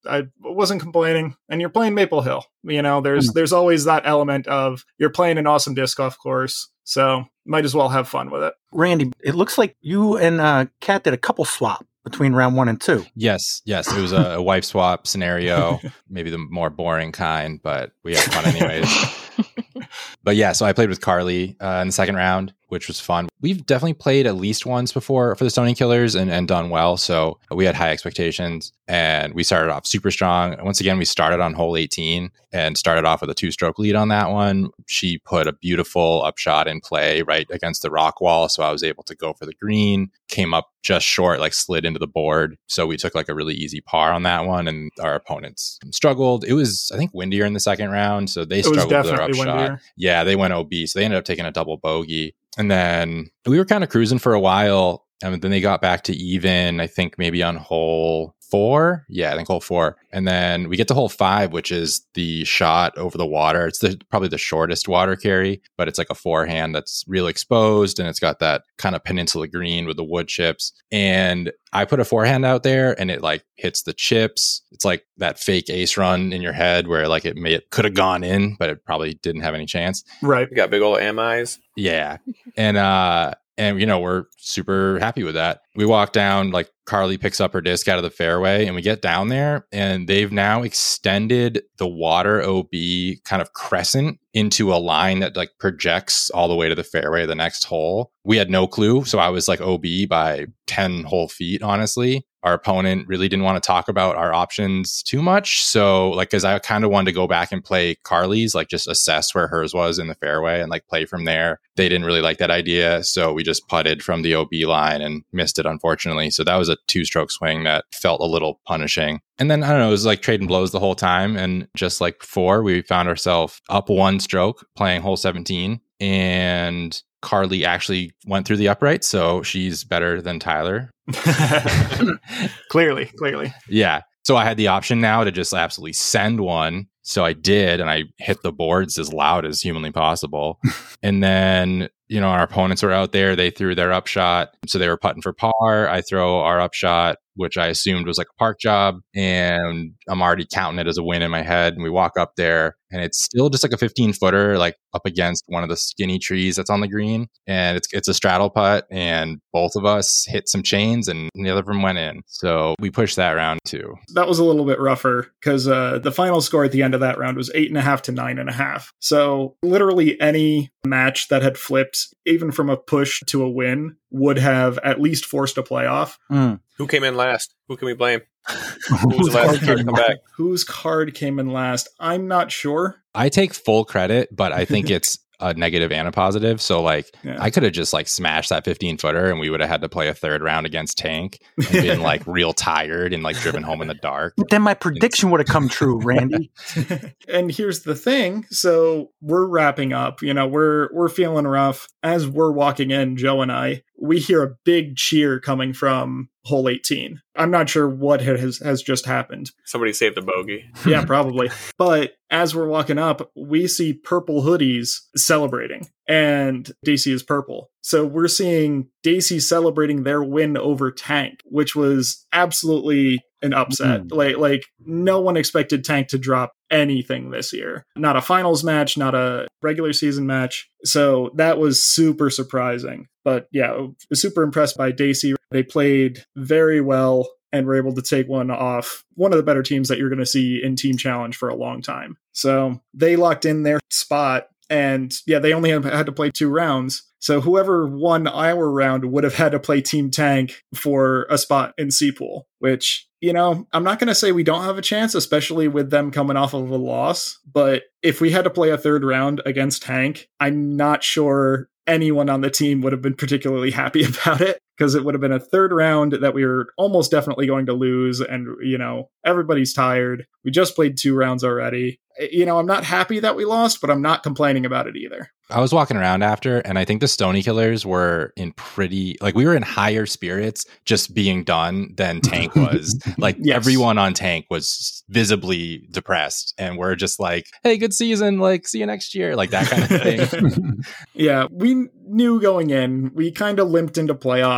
I wasn't complaining. And you're playing Maple Hill. You know, there's there's always that element of you're playing an awesome disc golf course, so might as well have fun with it. Randy, it looks like you and uh, Kat did a couple swap between round one and two. Yes, yes. It was a, a wife swap scenario, maybe the more boring kind, but we had fun anyways. But yeah, so I played with Carly uh, in the second round, which was fun. We've definitely played at least once before for the Stony Killers and, and done well. So we had high expectations and we started off super strong. Once again, we started on hole eighteen and started off with a two stroke lead on that one. She put a beautiful upshot in play right against the rock wall. So I was able to go for the green, came up just short, like slid into the board. So we took like a really easy par on that one and our opponents struggled. It was, I think, windier in the second round. So they struggled with their upshot. Windier. Yeah, they went O B. So they ended up taking a double bogey. And then we were kind of cruising for a while. And then they got back to even, I think maybe on hole four. Yeah, I think hole four. And then we get to hole five, which is the shot over the water. It's the, probably the shortest water carry, but it's like a forehand that's real exposed. And it's got that kind of peninsula green with the wood chips. And I put a forehand out there and it like hits the chips. It's like that fake ace run in your head where like it may, it could have gone in, but it probably didn't have any chance. Right. You got big old am eyes. Yeah. And, uh, and, you know, we're super happy with that. We walk down, like Carly picks up her disc out of the fairway and we get down there and they've now extended the water O B kind of crescent into a line that like projects all the way to the fairway of the next hole. We had no clue. So I was like O B by ten whole feet, honestly. Our opponent really didn't want to talk about our options too much. So like, cause I kind of wanted to go back and play Carly's, like just assess where hers was in the fairway and like play from there. They didn't really like that idea. So we just putted from the O B line and missed it, unfortunately. So that was a two stroke swing that felt a little punishing. And then, I don't know, it was like trading blows the whole time. And just like before, we found ourselves up one stroke playing hole seventeen. And Carly actually went through the upright. So she's better than Tyler. Clearly, clearly. Yeah. So I had the option now to just absolutely send one. So I did, and I hit the boards as loud as humanly possible. And then, you know, our opponents were out there. They threw their upshot. So they were putting for par. I throw our upshot, which I assumed was like a park job. And I'm already counting it as a win in my head. And we walk up there and it's still just like a fifteen footer, like up against one of the skinny trees that's on the green. And it's it's a straddle putt. And both of us hit some chains and the other one went in. So we pushed that round too. That was a little bit rougher because uh, the final score at the end of that round was eight and a half to nine and a half. So literally any match that had flipped, even from a push to a win, would have at least forced a playoff. Mm. Who came in last? Who can we blame? Who was the last card to come back? Whose card came in last? I'm not sure. I take full credit, but I think it's a negative and a positive. So like Yeah. I could have just like smashed that fifteen footer and we would have had to play a third round against Tank and been like real tired and like driven home in the dark. But then my prediction would have come true, Randy. And here's the thing. So we're wrapping up, you know, we're we're feeling rough. As we're walking in, Joe and I, we hear a big cheer coming from hole eighteen. I'm not sure what has, has just happened. Somebody saved a bogey. Yeah, probably. But as we're walking up, we see purple hoodies celebrating, and Daisy is purple. So we're seeing Daisy celebrating their win over Tank, which was absolutely an upset. Mm. Like, like no one expected Tank to drop anything this year. Not a finals match, not a regular season match. So that was super surprising. But yeah, I was super impressed by Daisy. They played very well and were able to take one off one of the better teams that you're going to see in Team Challenge for a long time. So they locked in their spot. And yeah, they only had to play two rounds. So whoever won our round would have had to play Team Tank for a spot in C-Pool, which, you know, I'm not going to say we don't have a chance, especially with them coming off of a loss. But if we had to play a third round against Tank, I'm not sure anyone on the team would have been particularly happy about it, because it would have been a third round that we were almost definitely going to lose. And, you know, everybody's tired. We just played two rounds already. You know, I'm not happy that we lost, but I'm not complaining about it either. I was walking around after, and I think the Stony Killers were in pretty, like, we were in higher spirits just being done than Tank was. Like, Yes. Everyone on Tank was visibly depressed, and we're just like, hey, good season, like, see you next year, like that kind of thing. Yeah, we knew going in, we kind of limped into playoffs.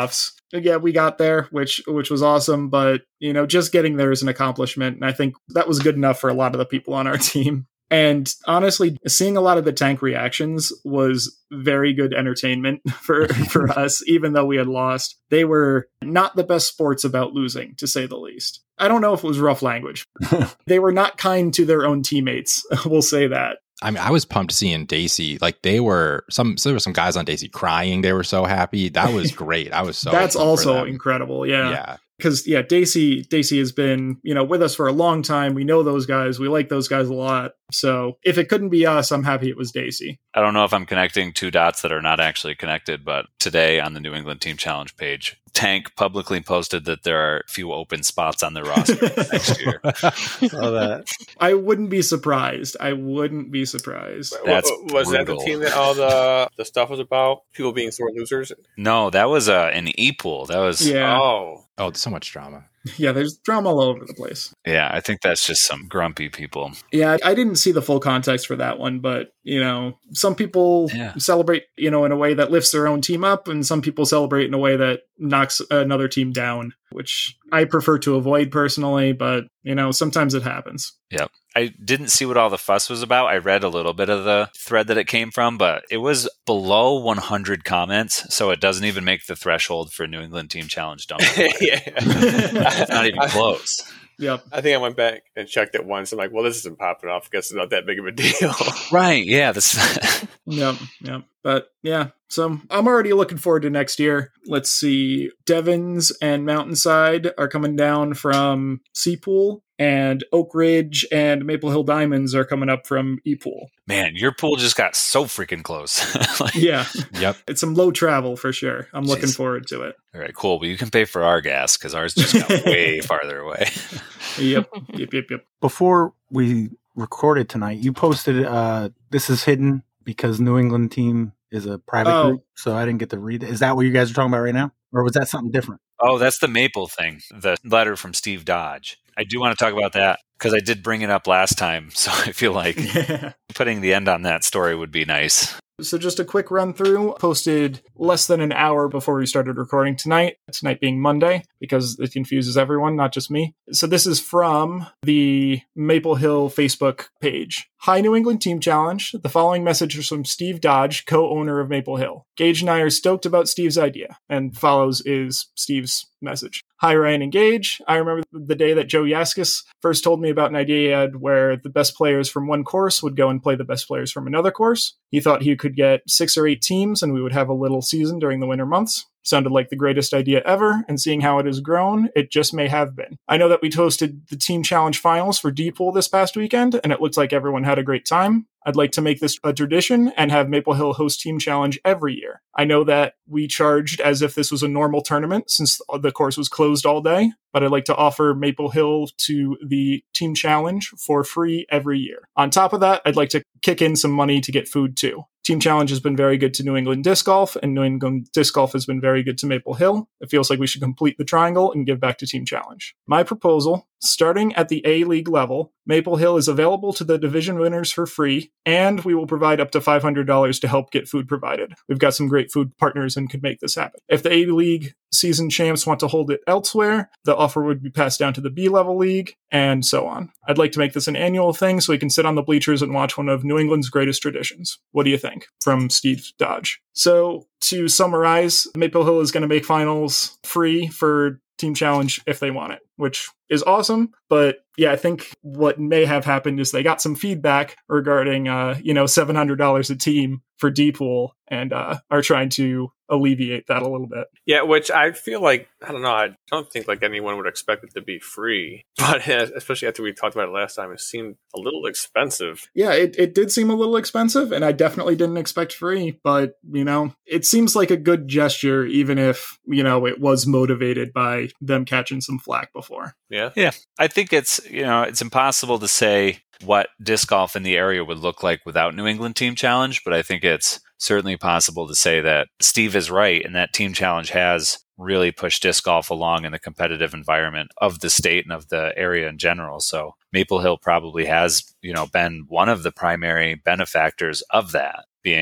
yeah, we got there, which which was awesome. But, you know, just getting there is an accomplishment. And I think that was good enough for a lot of the people on our team. And honestly, seeing a lot of the tank reactions was very good entertainment for, for us, even though we had lost. They were not the best sports about losing, to say the least. I don't know if it was rough language. They were not kind to their own teammates. We'll say that. I mean, I was pumped seeing Daisy. Like they were some, there were some guys on Daisy crying. They were so happy. That was great. I was so. That's also incredible. Yeah. Yeah. Because yeah, Daisy Daisy has been, you know, with us for a long time. We know those guys. We like those guys a lot. So if it couldn't be us, I'm happy it was Daisy. I don't know if I'm connecting two dots that are not actually connected, but today on the New England Team Challenge page, Tank publicly posted that there are a few open spots on the roster next year. Saw that. I wouldn't be surprised. I wouldn't be surprised. That's was brutal. that the team that all the the stuff was about? People being sore losers? No, that was uh, an E-pool. That was Yeah. Oh. Oh, so much drama. Yeah, there's drama all over the place. Yeah, I think that's just some grumpy people. Yeah, I didn't see the full context for that one, but, you know, some people Yeah. celebrate, you know, in a way that lifts their own team up, and some people celebrate in a way that knocks another team down, which I prefer to avoid personally, but, you know, sometimes it happens. Yep. I didn't see what all the fuss was about. I read a little bit of the thread that it came from, but it was below one hundred comments, so it doesn't even make the threshold for New England Team Challenge dump. Yeah. It's not even close. Yep. I think I went back and checked it once. I'm like, well, this isn't popping off. I guess it's not that big of a deal. Right. Yeah. That's Yep. Yep. But yeah, so I'm already looking forward to next year. Let's see. Devons and Mountainside are coming down from Seapool, and Oak Ridge and Maple Hill Diamonds are coming up from E-Pool. Man, your pool just got so freaking close. Like, Yeah. Yep. It's some low travel for sure. I'm looking Jeez. forward to it. all right, cool. Well, you can pay for our gas because ours just got way farther away. Yep. Yep. Yep. Yep. Before we recorded tonight, you posted, uh, this is hidden because New England team is a private Oh. group, so I didn't get to read it. Is that what you guys are talking about right now? Or was that something different? Oh, that's the Maple thing. The letter from Steve Dodge. I do want to talk about that because I did bring it up last time. So I feel like putting the end on that story would be nice. So just a quick run through, posted less than an hour before we started recording tonight, tonight being Monday, because it confuses everyone, not just me. So this is from the Maple Hill Facebook page. Hi, New England Team Challenge. The following message is from Steve Dodge, co-owner of Maple Hill. Gage and I are stoked about Steve's idea, and follows is Steve's message. Hi, Ryan and Gage. I remember the day that Joe Yaskis first told me about an idea he had where the best players from one course would go and play the best players from another course. He thought he could get six or eight teams and we would have a little season during the winter months. Sounded like the greatest idea ever, and seeing how it has grown, it just may have been. I know that we hosted the Team Challenge finals for D-Pool this past weekend, and it looked like everyone had a great time. I'd like to make this a tradition and have Maple Hill host Team Challenge every year. I know that we charged as if this was a normal tournament since the course was closed all day, but I'd like to offer Maple Hill to the Team Challenge for free every year. On top of that, I'd like to kick in some money to get food too. Team Challenge has been very good to New England Disc Golf, and New England Disc Golf has been very good to Maple Hill. It feels like we should complete the triangle and give back to Team Challenge. My proposal, starting at the A-League level, Maple Hill is available to the division winners for free, and we will provide up to five hundred dollars to help get food provided. We've got some great food partners and could make this happen. If the A-League season champs want to hold it elsewhere, the offer would be passed down to the B-level league, and so on. I'd like to make this an annual thing so we can sit on the bleachers and watch one of New England's greatest traditions. What do you think? From Steve Dodge. So, to summarize, Maple Hill is going to make finals free for Team Challenge if they want it, which is awesome. But yeah, I think what may have happened is they got some feedback regarding, uh, you know, seven hundred dollars a team for D-Pool, and uh, are trying to alleviate that a little bit. Yeah, which I feel like, I don't know, I don't think like anyone would expect it to be free. But especially after we talked about it last time, it seemed a little expensive. Yeah, it, it did seem a little expensive, and I definitely didn't expect free. But, you know, it seems like a good gesture, even if, you know, it was motivated by them catching some flack before. Yeah. Yeah, I think it's, you know, it's impossible to say what disc golf in the area would look like without New England Team Challenge, but I think it's certainly possible to say that Steve is right and that Team Challenge has really pushed disc golf along in the competitive environment of the state and of the area in general. So Maple Hill probably has, you know, been one of the primary benefactors of that, being,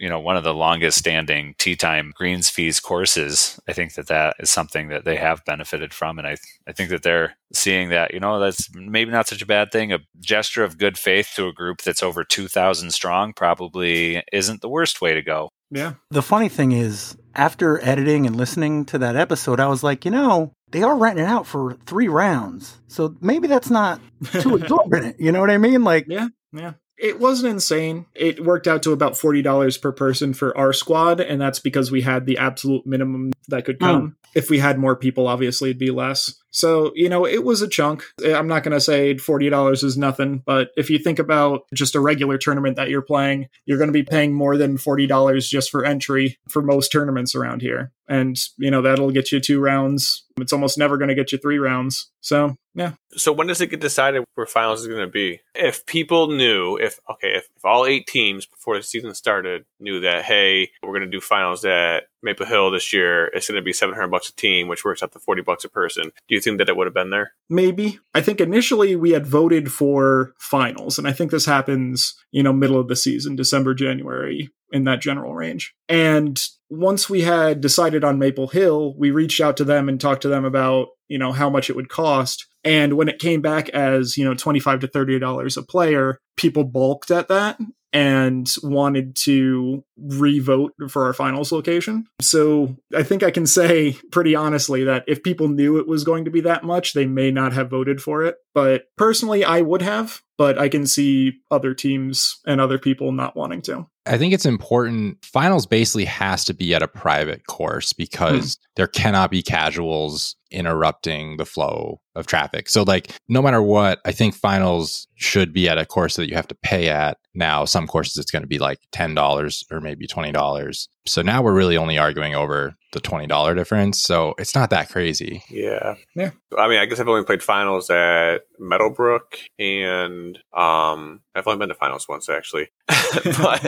you know, one of the longest standing tea time greens fees courses, I think that that is something that they have benefited from. And I, I think that they're seeing that, you know, that's maybe not such a bad thing. A gesture of good faith to a group that's over two thousand strong probably isn't the worst way to go. Yeah. The funny thing is, after editing and listening to that episode, I was like, you know, they are renting it out for three rounds. So maybe that's not too exorbitant. You know what I mean? Like, yeah, yeah. It wasn't insane. It worked out to about forty dollars per person for our squad, and that's because we had the absolute minimum that could come. Mm. If we had more people, obviously it'd be less. So, you know, it was a chunk. I'm not going to say forty dollars is nothing, but if you think about just a regular tournament that you're playing, you're going to be paying more than forty dollars just for entry for most tournaments around here. And, you know, that'll get you two rounds. It's almost never going to get you three rounds. So, yeah. So when does it get decided where finals is going to be? If people knew, if, okay, if, if all eight teams before the season started knew that, hey, we're going to do finals at Maple Hill this year, it's going to be seven hundred bucks a team, which works out to forty bucks a person. Do you think that it would have been there? Maybe. I think initially we had voted for finals, and I think this happens, you know, middle of the season, December, January, in that general range. And once we had decided on Maple Hill, we reached out to them and talked to them about, you know, how much it would cost. And when it came back as, you know, twenty-five to thirty dollars a player, people balked at that and wanted to re-vote for our finals location. So I think I can say pretty honestly that if people knew it was going to be that much, they may not have voted for it. But personally, I would have, but I can see other teams and other people not wanting to. I think it's important. Finals basically has to be at a private course because hmm. there cannot be casuals interrupting the flow of traffic. So like, no matter what, I think finals should be at a course that you have to pay at. Now, some courses it's going to be like ten dollars or maybe twenty dollars. So now we're really only arguing over the twenty dollars difference. So it's not that crazy. Yeah. Yeah. I mean, I guess I've only played finals at Meadowbrook and um, I've only been to finals once actually. but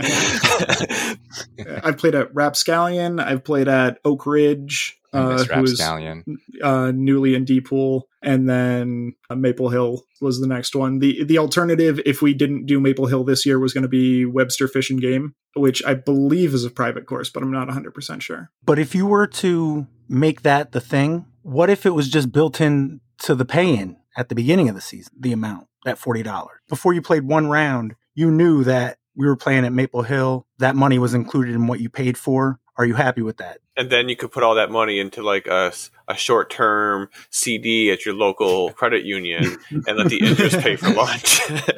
I've played at Rapscallion. I've played at Oak Ridge. Uh, who was uh, newly in D-Pool, and then uh, Maple Hill was the next one. The the alternative, if we didn't do Maple Hill this year, was going to be Webster Fish and Game, which I believe is a private course, but I'm not one hundred percent sure. But if you were to make that the thing, what if it was just built in to the pay-in at the beginning of the season, the amount, that forty dollars? Before you played one round, you knew that we were playing at Maple Hill. That money was included in what you paid for. Are you happy with that? And then you could put all that money into like a, a short-term C D at your local credit union and let the interest pay for lunch.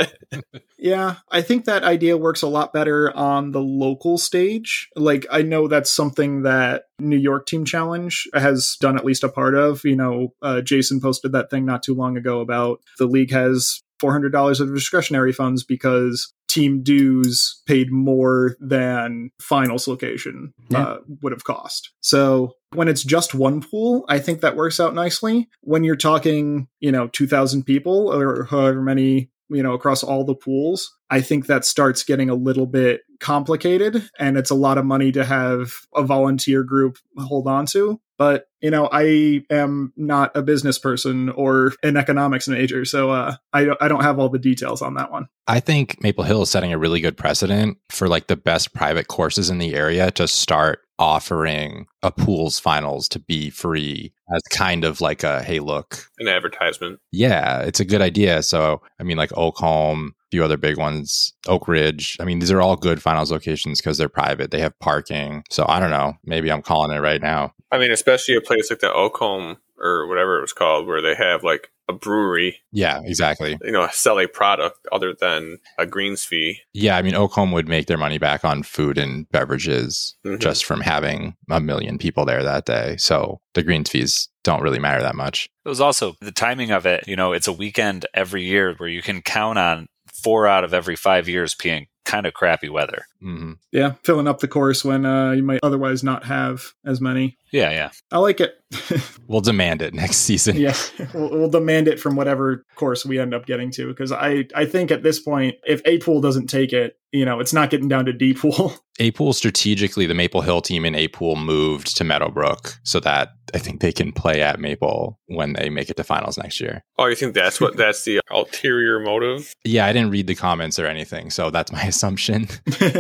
Yeah, I think that idea works a lot better on the local stage. Like, I know that's something that New York Team Challenge has done at least a part of. You know, uh, Jason posted that thing not too long ago about the league has four hundred dollars of discretionary funds because team dues paid more than finals location yeah. uh, would have cost. So when it's just one pool, I think that works out nicely. When you're talking, you know, two thousand people or however many, you know, across all the pools, I think that starts getting a little bit complicated, and it's a lot of money to have a volunteer group hold on to. But, you know, I am not a business person or an economics major, so uh, I, I don't have all the details on that one. I think Maple Hill is setting a really good precedent for like the best private courses in the area to start offering a pools finals to be free as kind of like a, hey, look. An advertisement. Yeah, it's a good idea. So, I mean, like Oakhome, a few other big ones, Oak Ridge. I mean, these are all good finals locations because they're private. They have parking. So I don't know. Maybe I'm calling it right now. I mean, especially a place like the Oakhome or whatever it was called, where they have like a brewery. Yeah, exactly. You know, sell a product other than a greens fee. Yeah, I mean, Oakhome would make their money back on food and beverages mm-hmm. just from having a million people there that day. So the greens fees don't really matter that much. It was also the timing of it. You know, it's a weekend every year where you can count on four out of every five years being kind of crappy weather. Mm-hmm. Yeah, filling up the course when uh, you might otherwise not have as many. Yeah, yeah. I like it. We'll demand it next season. Yeah, we'll, we'll demand it from whatever course we end up getting to. Because I, I think at this point, if A pool doesn't take it, you know, it's not getting down to D pool. A pool strategically, the Maple Hill team in A pool moved to Meadowbrook so that I think they can play at Maple when they make it to finals next year. Oh, you think that's what that's the ulterior motive? Yeah, I didn't read the comments or anything, so that's my assumption.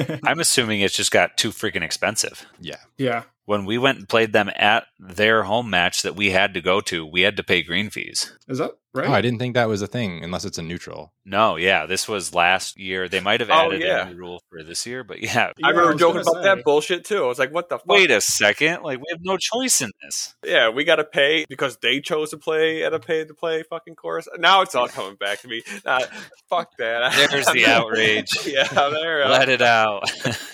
I'm assuming it's just got too freaking expensive. Yeah. Yeah. When we went and played them at their home match that we had to go to, we had to pay green fees. Is that right? Oh, I didn't think that was a thing unless it's a neutral. No, yeah, this was last year. They might have Oh, added yeah. a new rule for this year, but yeah. Yeah, I remember I was joking gonna about say. that bullshit too. I was like, what the fuck? Wait a second. Like, we have no choice in this. Yeah, we got to pay because they chose to play at a pay-to-play fucking course. Now it's all coming back to me. Nah, fuck that. There's the outrage. Yeah, there. Let it out.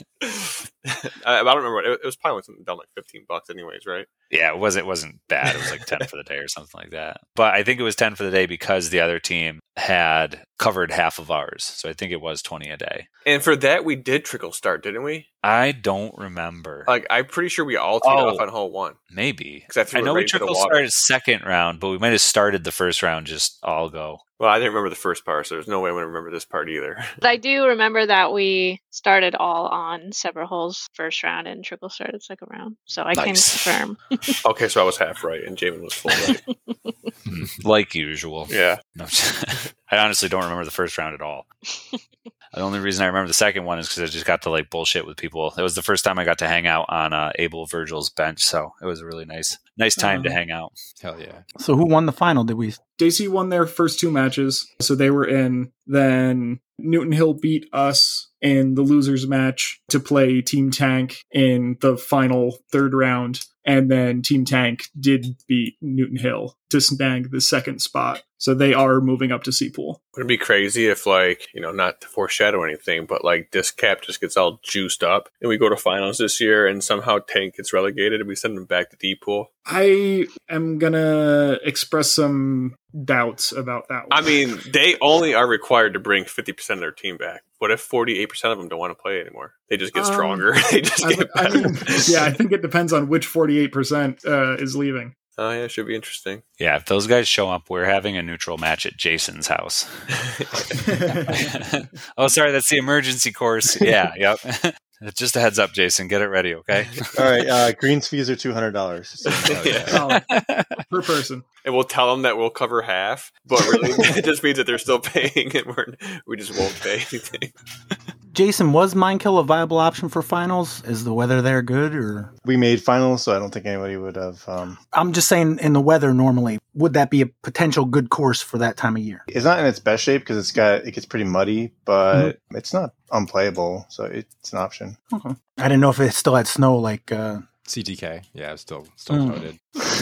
I, I don't remember. It, it was probably something down like fifteen bucks, anyways, right? Yeah, it wasn't, it wasn't bad. It was like ten for the day or something like that. But I think it was ten for the day because the other team had covered half of ours. So I think it was twenty a day. And for that, we did trickle start, didn't we? I don't remember. Like, I'm pretty sure we all teed Oh. off on hole one. Maybe. 'Cause I threw I it know right we into the trickle water. started second round, but we might have started the first round just all go. Well, I didn't remember the first part, so there's no way I'm going to remember this part either. But I do remember that we started all on separate holes first round and trickle started second round. So I Nice. can confirm. Okay, so I was half right, and Jamin was full right. Like usual. Yeah. No, I honestly don't remember the first round at all. The only reason I remember the second one is because I just got to like bullshit with people. It was the first time I got to hang out on uh, Abel Virgil's bench, so it was a really nice, nice time to Uh, hang out. Hell yeah. So who won the final? Did we? J C won their first two matches, so they were in. Then Newton Hill beat us in the losers match to play Team Tank in the final third round. And then Team Tank did beat Newton Hill to snag the second spot. So they are moving up to C-Pool. Would it be crazy if, like, you know, not to foreshadow anything, but like this cap just gets all juiced up and we go to finals this year and somehow Tank gets relegated and we send them back to D-Pool? I am going to express some doubts about that one. I mean, they only are required to bring fifty percent of their team back. What if forty-eight percent of them don't want to play anymore? They just get Um, stronger. they just I, get I better. mean, yeah, I think it depends on which forty-eight percent uh, is leaving. Oh, yeah, it should be interesting. Yeah, if those guys show up, we're having a neutral match at Jason's house. Oh, sorry, that's the emergency course. Yeah, yep. Just a heads up, Jason. Get it ready, okay? All right, uh, greens fees are two hundred dollars. Hell yeah. Oh, per person. And we'll tell them that we'll cover half, but really it just means that they're still paying and we're, we just won't pay anything. Jason, was Minekill a viable option for finals? Is the weather there good, or We made finals, so I don't think anybody would have. Um, I'm just saying in the weather normally, would that be a potential good course for that time of year? it's not in its best shape because it's got it gets pretty muddy, but it's not unplayable, so it's an option. Okay. I didn't know if it still had snow like uh C T K. Yeah, it's still still Mm.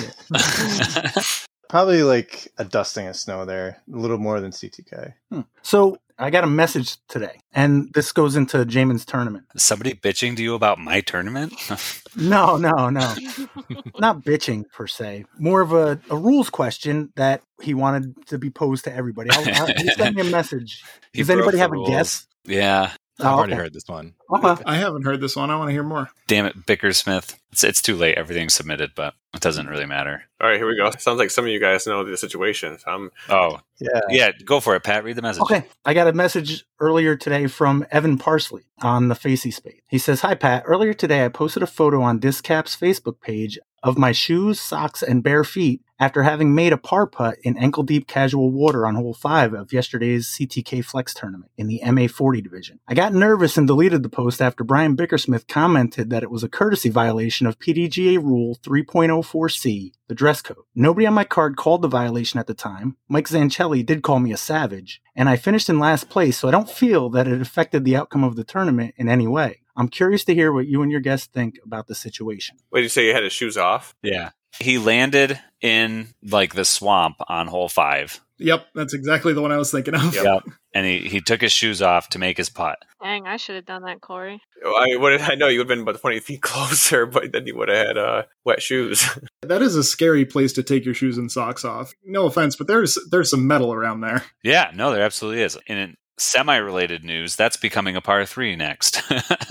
coated. Probably like a dusting of snow there, a little more than C T K. Hmm. So I got a message today, and this goes into Jamin's tournament. Is somebody bitching to you about my tournament? No, no, no. Not bitching per se. More of a, a rules question that he wanted to be posed to everybody. I'll, I'll, he sent me a message. He Does anybody broke have the a rules. guess? Yeah. I've Oh, already okay. heard this one. Okay. I haven't heard this one. I want to hear more. Damn it, Bickersmith. It's, it's too late. Everything's submitted, but it doesn't really matter. All right, here we go. Sounds like some of you guys know the situation. So I'm, Oh, Yeah. yeah. Go for it, Pat. Read the message. Okay. I got a message earlier today from Evan Parsley on the Facey Spade. He says, "Hi, Pat. Earlier today, I posted a photo on Discap's Facebook page of my shoes, socks, and bare feet after having made a par putt in ankle-deep casual water on hole five of yesterday's C T K Flex tournament in the M A forty division. I got nervous and deleted the post after Brian Bickersmith commented that it was a courtesy violation of P D G A Rule three point oh four C, the dress code. Nobody on my card called the violation at the time. Mike Zanchelli did call me a savage, and I finished in last place, so I don't feel that it affected the outcome of the tournament in any way. I'm curious to hear what you and your guests think about the situation." wait, did you say you had his shoes off? Yeah. He landed in like the swamp on hole five. Yep, that's exactly the one I was thinking of. Yep. And he, he took his shoes off to make his putt. Dang, I should have done that, Corey. I, what did, I know you would have been about twenty feet closer, but then you would have had uh, wet shoes. That is a scary place to take your shoes and socks off. No offense, but there's there's some metal around there. Yeah, no, there absolutely is. And in semi-related news, that's becoming a par three next.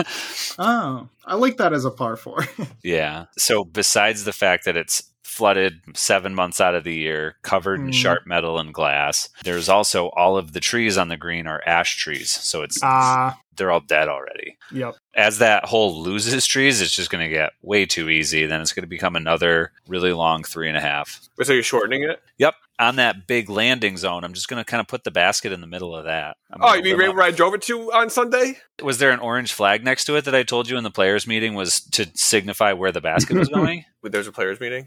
Oh, I like that as a par four. Yeah. So besides the fact that it's flooded seven months out of the year, covered in Mm. sharp metal and glass, there's also all of the trees on the green are ash trees. So it's Ah, they're all dead already. yep. As that hole loses trees, it's just going to get way too easy. Then it's going to become another really long three and a half. So you're shortening it? Yep. On that big landing zone, I'm just going to kind of put the basket in the middle of that. I'm Oh, gonna you mean rim right up- where I drove it to on Sunday? Was there an orange flag next to it that I told you in the players meeting was to signify where the basket was going? There's a players meeting.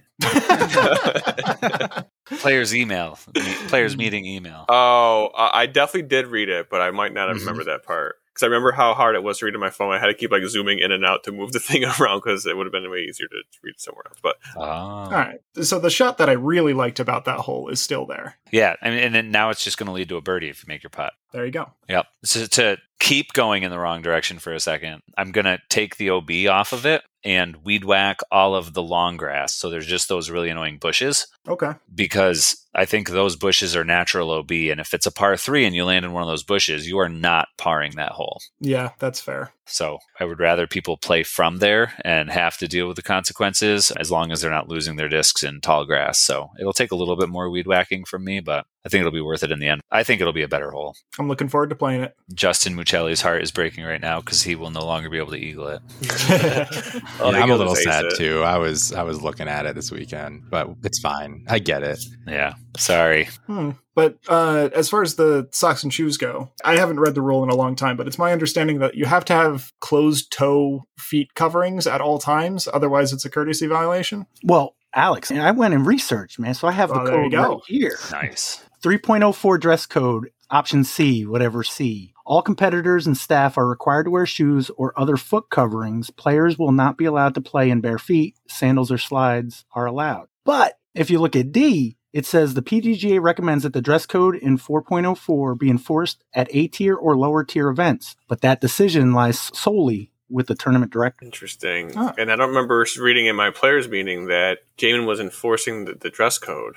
Players email, players meeting email. Oh, I definitely did read it, but I might not have Mm-hmm. remembered that part. Because I remember how hard it was to read on my phone. I had to keep like zooming in and out to move the thing around because it would have been way easier to read it somewhere else. But Oh. All right. So the shot that I really liked about that hole is still there. Yeah, I mean, and then now it's just going to lead to a birdie if you make your putt. There you go. Yep. So to keep going in the wrong direction for a second, I'm going to take the O B off of it and weed whack all of the long grass. So there's just those really annoying bushes Okay. because I think those bushes are natural O B. And if it's a par three and you land in one of those bushes, you are not parring that hole. Yeah, that's fair. So I would rather people play from there and have to deal with the consequences as long as they're not losing their discs in tall grass. So it'll take a little bit more weed whacking from me, but I think it'll be worth it in the end. I think it'll be a better hole. I'm looking forward to playing it. Justin Muccelli's heart is breaking right now because he will no longer be able to eagle it. Oh, Yeah, he I'm a goes little ace sad it. too. I was I was looking at it this weekend, but it's fine. I get it. Yeah, sorry. Hmm. But uh, as far as the socks and shoes go, I haven't read the rule in a long time, but it's my understanding that you have to have closed toe feet coverings at all times. Otherwise, it's a courtesy violation. Well, Alex, I went and researched, man. So I have the Oh, there you code go. right here. Nice. three point oh four dress code, option C, whatever C. All competitors and staff are required to wear shoes or other foot coverings. Players will not be allowed to play in bare feet. Sandals or slides are allowed. But if you look at D, it says the P D G A recommends that the dress code in four point oh four be enforced at A-tier or lower tier events, but that decision lies solely with the tournament director. Interesting. Huh. And I don't remember reading in my players meeting that Jamin was enforcing the, the dress code.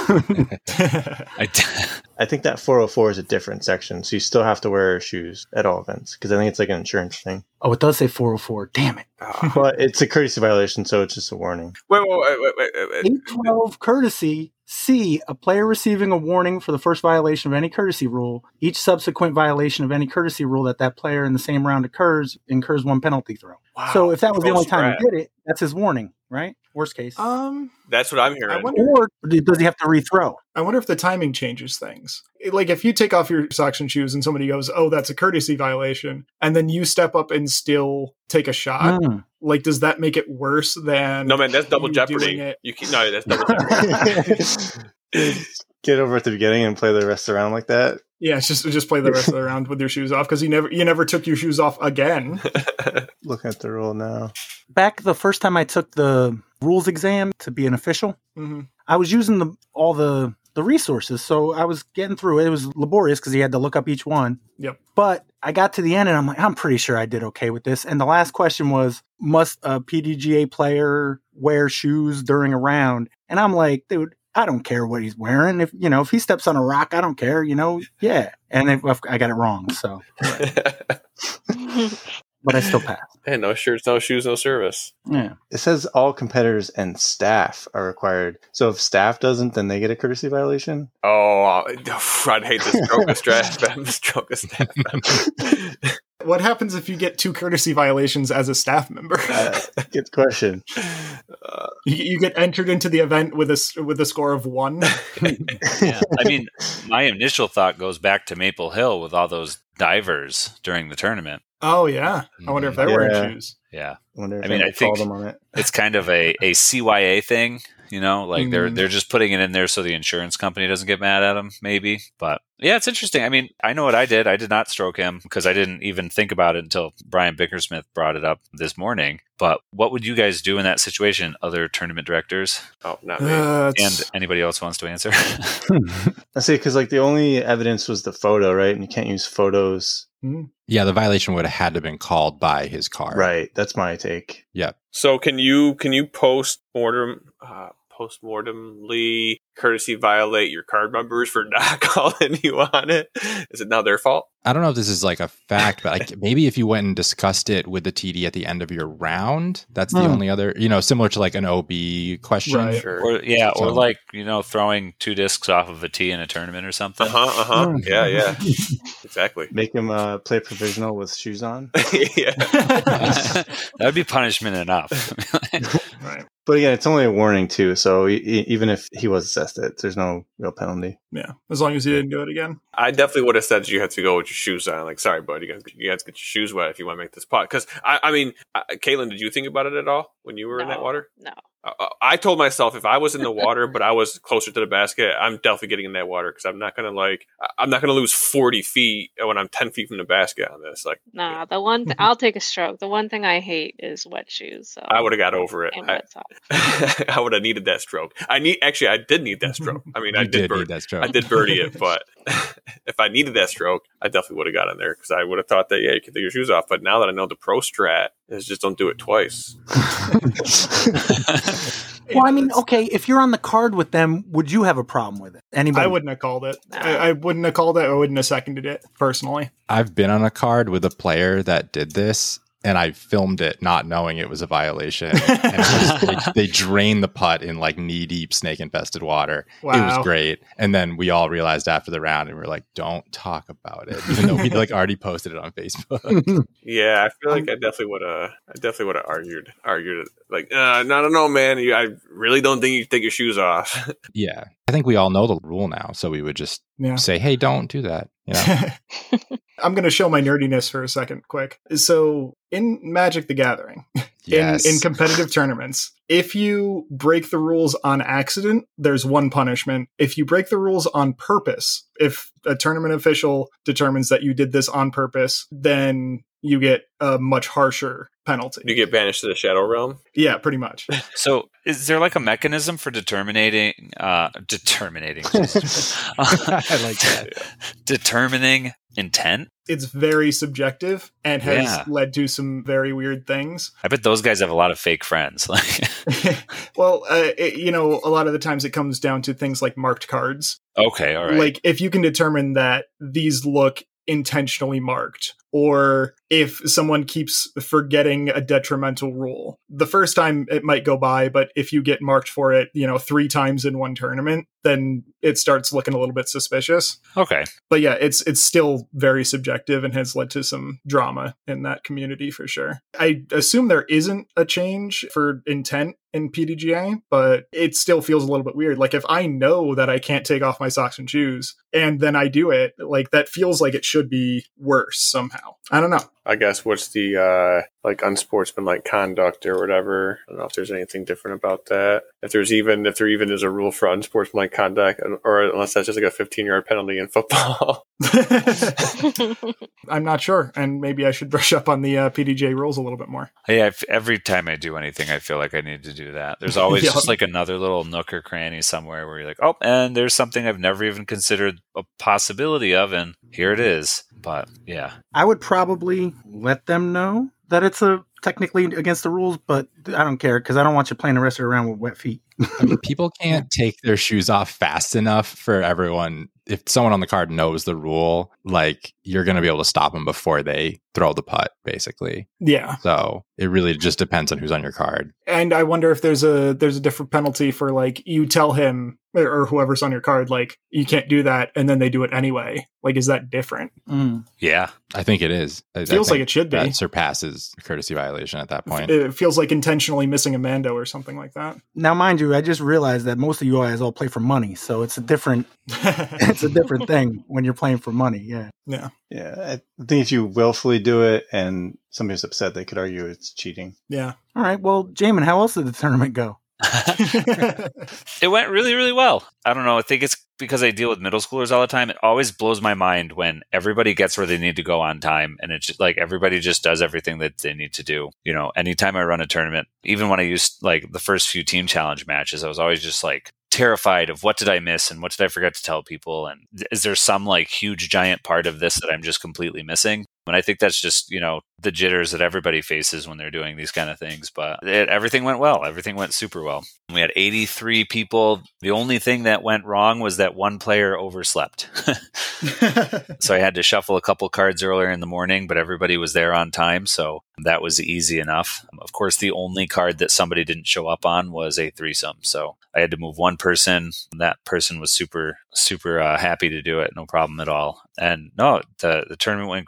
I d- I think that four oh four is a different section, so you still have to wear shoes at all events because I think it's like an insurance thing. Oh, it does say four oh four. Damn it. Ah. But it's a courtesy violation, so it's just a warning. Wait, wait, wait, wait, wait, wait. eight twelve courtesy. C, a player receiving a warning for the first violation of any courtesy rule. Each subsequent violation of any courtesy rule that that player in the same round occurs incurs one penalty throw. Wow. So if that was the Close only time spread. he did it, that's his warning, right? Worst case. um, That's what I'm I hearing. wonder. Or does he have to rethrow? I wonder if the timing changes things. Like if you take off your socks and shoes and somebody goes, "Oh, that's a courtesy violation," and then you step up and still take a shot, Mm. like does that make it worse than No, man, that's double you jeopardy. doing it? You keep, no, that's double jeopardy. Get over at the beginning and play the rest around like that. Yeah, it's just just play the rest of the round with your shoes off because you never you never took your shoes off again. Looking at the rule now. Back the first time I took the rules exam to be an official, hmm I was using the all the the resources, so I was getting through it. It was laborious because he had to look up each one. Yep. But I got to the end and I'm like, I'm pretty sure I did okay with this. And the last question was, must a P D G A player wear shoes during a round? And I'm like, dude, I don't care what he's wearing. If you know, if he steps on a rock, I don't care. You know, yeah. And if, if I got it wrong, so but I still passed. Hey, no shirts, no shoes, no service. Yeah. It says all competitors and staff are required. So if staff doesn't, then they get a courtesy violation? Oh, I'd hate to stroke a strap. Stroke a staff member. What happens if you get two courtesy violations as a staff member? Uh, good question. Uh, you, you get entered into the event with a s- with a score of one. yeah. I mean, my initial thought goes back to Maple Hill with all those divers during the tournament. Oh yeah, I wonder if they're wearing Yeah. shoes. Yeah. I wonder if I mean, they I think- call them on it. It's kind of a, a C Y A thing, you know, like they're Mm. they're just putting it in there so the insurance company doesn't get mad at them, maybe. But yeah, it's interesting. I mean, I know what I did. I did not stroke him because I didn't even think about it until Brian Bickersmith brought it up this morning. But what would you guys do in that situation, other tournament directors? oh, not me. Uh, And it's- anybody else wants to answer? I see, because like the only evidence was the photo, right? And you can't use photos. Hmm. Yeah, the violation would have had to have been called by his car. Right. That's my take. Yeah. So can you can you post mortem uh, post mortemly courtesy violate your card members for not calling you on it? Is it now their fault? I don't know if this is like a fact, but like maybe if you went and discussed it with the T D at the end of your round, that's the Hmm. only other, you know, similar to like an O B question. Right. Sure. or yeah, or So- like, you know, throwing two discs off of a tee in a tournament or something. Uh huh. Uh huh. Mm. Yeah. Yeah. Exactly. Make him uh, play provisional with shoes on. yeah. That would be punishment enough. right. But again, it's only a warning too. So e- e- even if he was assessed it, there's no real penalty. Yeah, as long as he didn't do it again. I definitely would have said you had to go with your shoes on. Like, sorry, bud, you guys, you guys get your shoes wet if you want to make this putt. Because I, I mean, uh, Caitlin, did you think about it at all when you were no, in that water? No. Uh, I told myself if I was in the water, but I was closer to the basket, I'm definitely getting in that water because I'm not gonna like I'm not gonna lose forty feet when I'm ten feet from the basket on this. Like, Nah, the one th- I'll take a stroke. The one thing I hate is wet shoes. So I would have got over it. and I, wet socks. I would have needed that stroke. I need actually, I did need that stroke. I mean, You I did, did bird, need that stroke. I did birdie it, but if I needed that stroke, I definitely would have got in there because I would have thought that yeah, you can take your shoes off. But now that I know the pro strat is just don't do it twice. Well, I mean, okay, if you're on the card with them, would you have a problem with it? Anybody? I wouldn't have called it. I, I wouldn't have called it. I wouldn't have seconded it personally. I've been on a card with a player that did this, and I filmed it not knowing it was a violation. And it was, they, they drained the putt in like knee deep snake infested water. Wow. It was great. And then we all realized after the round, and we were like, don't talk about it, even though we like already posted it on Facebook. Yeah, I feel like I definitely would have. I definitely would have argued, argued it. Like, uh, no, I don't know, man. You, I really don't think you should take your shoes off. Yeah. I think we all know the rule now. So we would just Yeah. say, hey, don't do that. You know? I'm going to show my nerdiness for a second, quick. So, in Magic the Gathering, Yes. in, in competitive tournaments, if you break the rules on accident, there's one punishment. If you break the rules on purpose, if a tournament official determines that you did this on purpose, then you get a much harsher penalty. You get banished to the Shadow Realm. Yeah, pretty much. So, is there like a mechanism for determining, uh, determining, I like that. determining intent? It's very subjective and has Yeah. led to some very weird things. I bet those guys have a lot of fake friends. Like, Well, uh, it, you know, a lot of the times it comes down to things like marked cards. okay, all right. Like if you can determine that these look intentionally marked, or if someone keeps forgetting a detrimental rule. The first time it might go by, but if you get marked for it, you know, three times in one tournament, then it starts looking a little bit suspicious. okay. But yeah, it's it's still very subjective and has led to some drama in that community for sure. I assume there isn't a change for intent in P D G A, but it still feels a little bit weird. Like if I know that I can't take off my socks and shoes and then I do it, like that feels like it should be worse somehow. I don't know. I guess what's the uh, like unsportsmanlike conduct or whatever. I don't know if there's anything different about that. If there's even if there even is a rule for unsportsmanlike conduct, or unless that's just like a fifteen yard penalty in football. I'm not sure, and maybe I should brush up on the uh, P D G A rules a little bit more. Yeah, if, every time I do anything, I feel like I need to do that. There's always Yeah. just like another little nook or cranny somewhere where you're like, oh, and there's something I've never even considered a possibility of, and here it is. But yeah, I would probably let them know that it's a technically against the rules, but I don't care because I don't want you playing the rest of the round with wet feet. I mean, people can't take their shoes off fast enough for everyone. If someone on the card knows the rule, like you're going to be able to stop them before they throw the putt, basically. Yeah, So it really just depends on who's on your card. and I wonder if there's a there's a different penalty for like you tell him or, or whoever's on your card like you can't do that, and then they do it anyway. Like, is that different? Mm. yeah. I think it is. I, I Feels think like it should be. That surpasses a courtesy violation at that point. It feels like intentionally missing a Mando or something like that. Now, mind you, I just realized that most of you guys all play for money, so it's a different it's a different thing when you're playing for money. Yeah. Yeah. Yeah, I think if you willfully do it and somebody's upset, they could argue it's cheating. Yeah. All right. Well, Jamin, how else did the tournament go? It went really, really well. I don't know. I think it's because I deal with middle schoolers all the time. It always blows my mind when everybody gets where they need to go on time. And it's just like everybody just does everything that they need to do. You know, anytime I run a tournament, even when I used like the first few team challenge matches, I was always just like terrified of what did I miss and what did I forget to tell people? And is there some like huge giant part of this that I'm just completely missing? And I think that's just, you know, the jitters that everybody faces when they're doing these kind of things. But it, everything went well. Everything went super well. We had eighty-three people. The only thing that went wrong was that one player overslept. So I had to shuffle a couple cards earlier in the morning, but everybody was there on time. So that was easy enough. Of course, the only card that somebody didn't show up on was a threesome. So I had to move one person. That person was super, super uh, happy to do it. No problem at all. And no, the, the tournament went great. There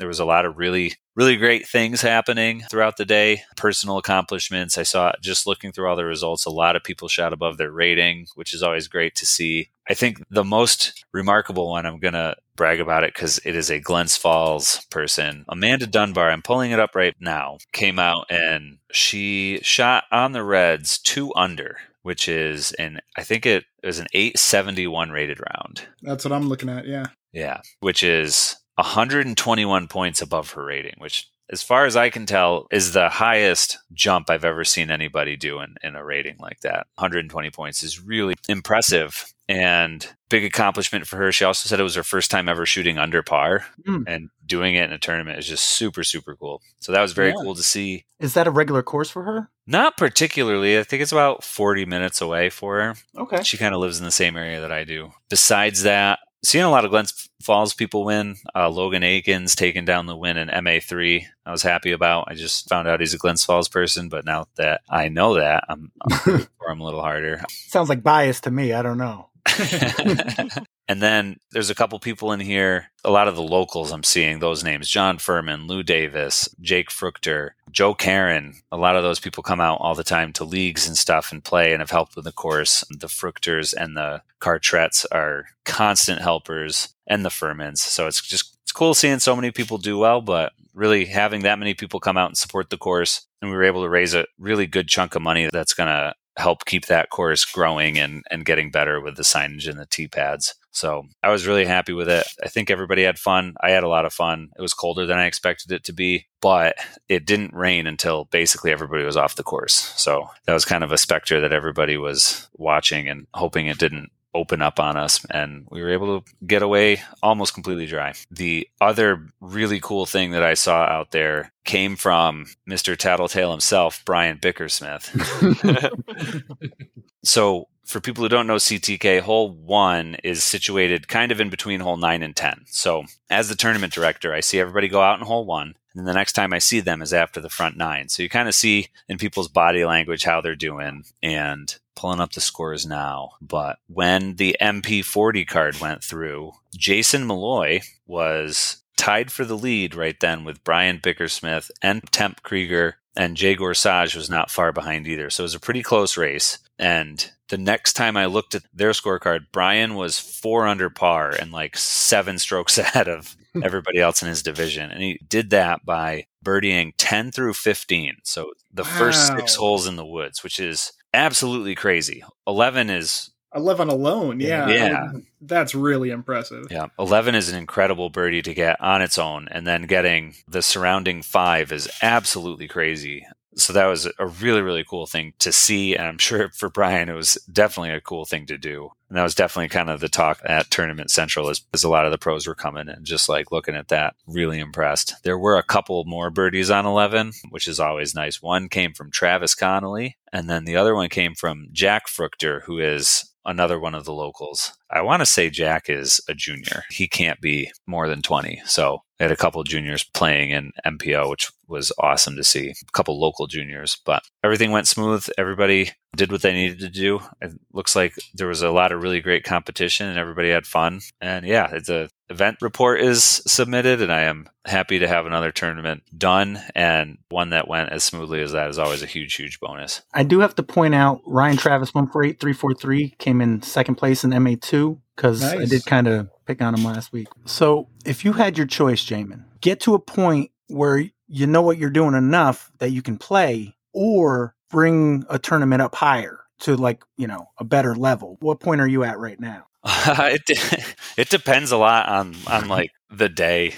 There was a lot of really, really great things happening throughout the day. Personal accomplishments. I saw, just looking through all the results, a lot of people shot above their rating, which is always great to see. I think the most remarkable one, I'm going to brag about it because it is a Glens Falls person. Amanda Dunbar, I'm pulling it up right now, came out and she shot on the reds two under, which is an, I think it was an eight seventy-one rated round. That's what I'm looking at, yeah. Yeah, which is one hundred twenty-one points above her rating, which, as far as I can tell, is the highest jump I've ever seen anybody do in, in a rating like that. one hundred twenty points is really impressive and big accomplishment for her. She also said it was her first time ever shooting under par, mm. and doing it in a tournament is just super, super cool. So that was very yeah. cool to see. Is that a regular course for her? Not particularly. I think it's about forty minutes away for her. Okay. She kind of lives in the same area that I do. Besides that, seeing a lot of Glens Falls people win. Uh, Logan Aikens taking down the win in M A three. I was happy about. I just found out he's a Glens Falls person, but now that I know that, I'm, I'm for him a little harder. Sounds like bias to me. I don't know. And then there's a couple people in here, a lot of the locals I'm seeing, those names, John Furman, Lou Davis, Jake Fruchter, Joe Karen. A lot of those people come out all the time to leagues and stuff and play and have helped with the course. The Fruchters and the Cartrets are constant helpers, and the Furmans. So it's just, it's cool seeing so many people do well, but really having that many people come out and support the course. And we were able to raise a really good chunk of money that's going to help keep that course growing and, and getting better with the signage and the tee pads. So I was really happy with it. I think everybody had fun. I had a lot of fun. It was colder than I expected it to be, but it didn't rain until basically everybody was off the course. So that was kind of a specter that everybody was watching and hoping it didn't open up on us, and we were able to get away almost completely dry. The other really cool thing that I saw out there came from Mister Tattletale himself, Brian Bickersmith. So for people who don't know C T K, hole one is situated kind of in between hole nine and ten. So as the tournament director, I see everybody go out in hole one, and the next time I see them is after the front nine. So you kind of see in people's body language how they're doing, and pulling up the scores now. But when the M P forty card went through, Jason Malloy was tied for the lead right then with Brian Bickersmith and Temp Krieger, and Jay Gorsage was not far behind either. So it was a pretty close race. And the next time I looked at their scorecard, Brian was four under par and like seven strokes ahead of everybody else in his division. And he did that by birdieing ten through fifteen. So the wow. first six holes in the woods, which is absolutely crazy. eleven is eleven alone. Yeah. Yeah. That's really impressive. Yeah. eleven is an incredible birdie to get on its own. And then getting the surrounding five is absolutely crazy. So that was a really, really cool thing to see. And I'm sure for Brian, it was definitely a cool thing to do. And that was definitely kind of the talk at Tournament Central as, as a lot of the pros were coming and just like looking at that, really impressed. There were a couple more birdies on eleven, which is always nice. One came from Travis Connolly, and then the other one came from Jack Fruchter, who is another one of the locals. I want to say Jack is a junior. He can't be more than twenty. So I had a couple of juniors playing in M P O, which was awesome to see. A couple local juniors, but everything went smooth. Everybody did what they needed to do. It looks like there was a lot of really great competition and everybody had fun. And yeah, the event report is submitted, and I am happy to have another tournament done, and one that went as smoothly as that is always a huge, huge bonus. I do have to point out Ryan Travis one four eight three four three came in second place in M A two because nice. I did kind of pick on him last week. So if you had your choice, Jamin, get to a point where you know what you're doing enough that you can play, or bring a tournament up higher to like, you know, a better level. What point are you at right now? Uh, it de- it depends a lot on on like the day.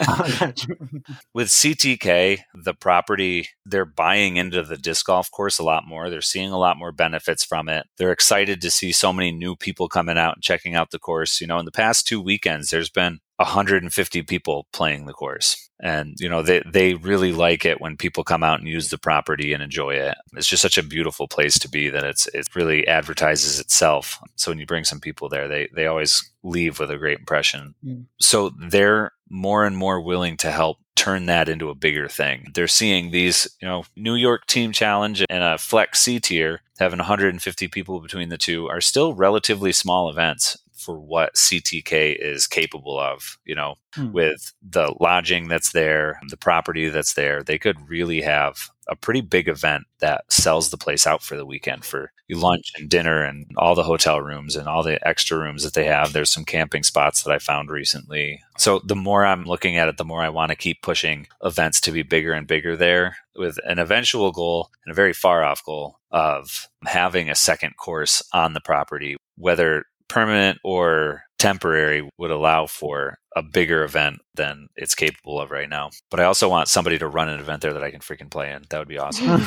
With C T K, the property, they're buying into the disc golf course a lot more. They're seeing a lot more benefits from it. They're excited to see so many new people coming out and checking out the course. You know, in the past two weekends, there's been one hundred fifty people playing the course. And, you know, they, they really like it when people come out and use the property and enjoy it. It's just such a beautiful place to be that it's it really advertises itself. So when you bring some people there, they, they always leave with a great impression. Mm. So they're more and more willing to help turn that into a bigger thing. They're seeing these, you know, New York Team Challenge and a Flex C tier having one hundred fifty people between the two are still relatively small events for what C T K is capable of, you know, Hmm. with the lodging that's there, the property that's there. They could really have a pretty big event that sells the place out for the weekend for lunch and dinner and all the hotel rooms and all the extra rooms that they have. There's some camping spots that I found recently. So the more I'm looking at it, the more I want to keep pushing events to be bigger and bigger there, with an eventual goal and a very far off goal of having a second course on the property, whether permanent or temporary, would allow for a bigger event than it's capable of right now. But I also want somebody to run an event there that I can freaking play in. That would be awesome.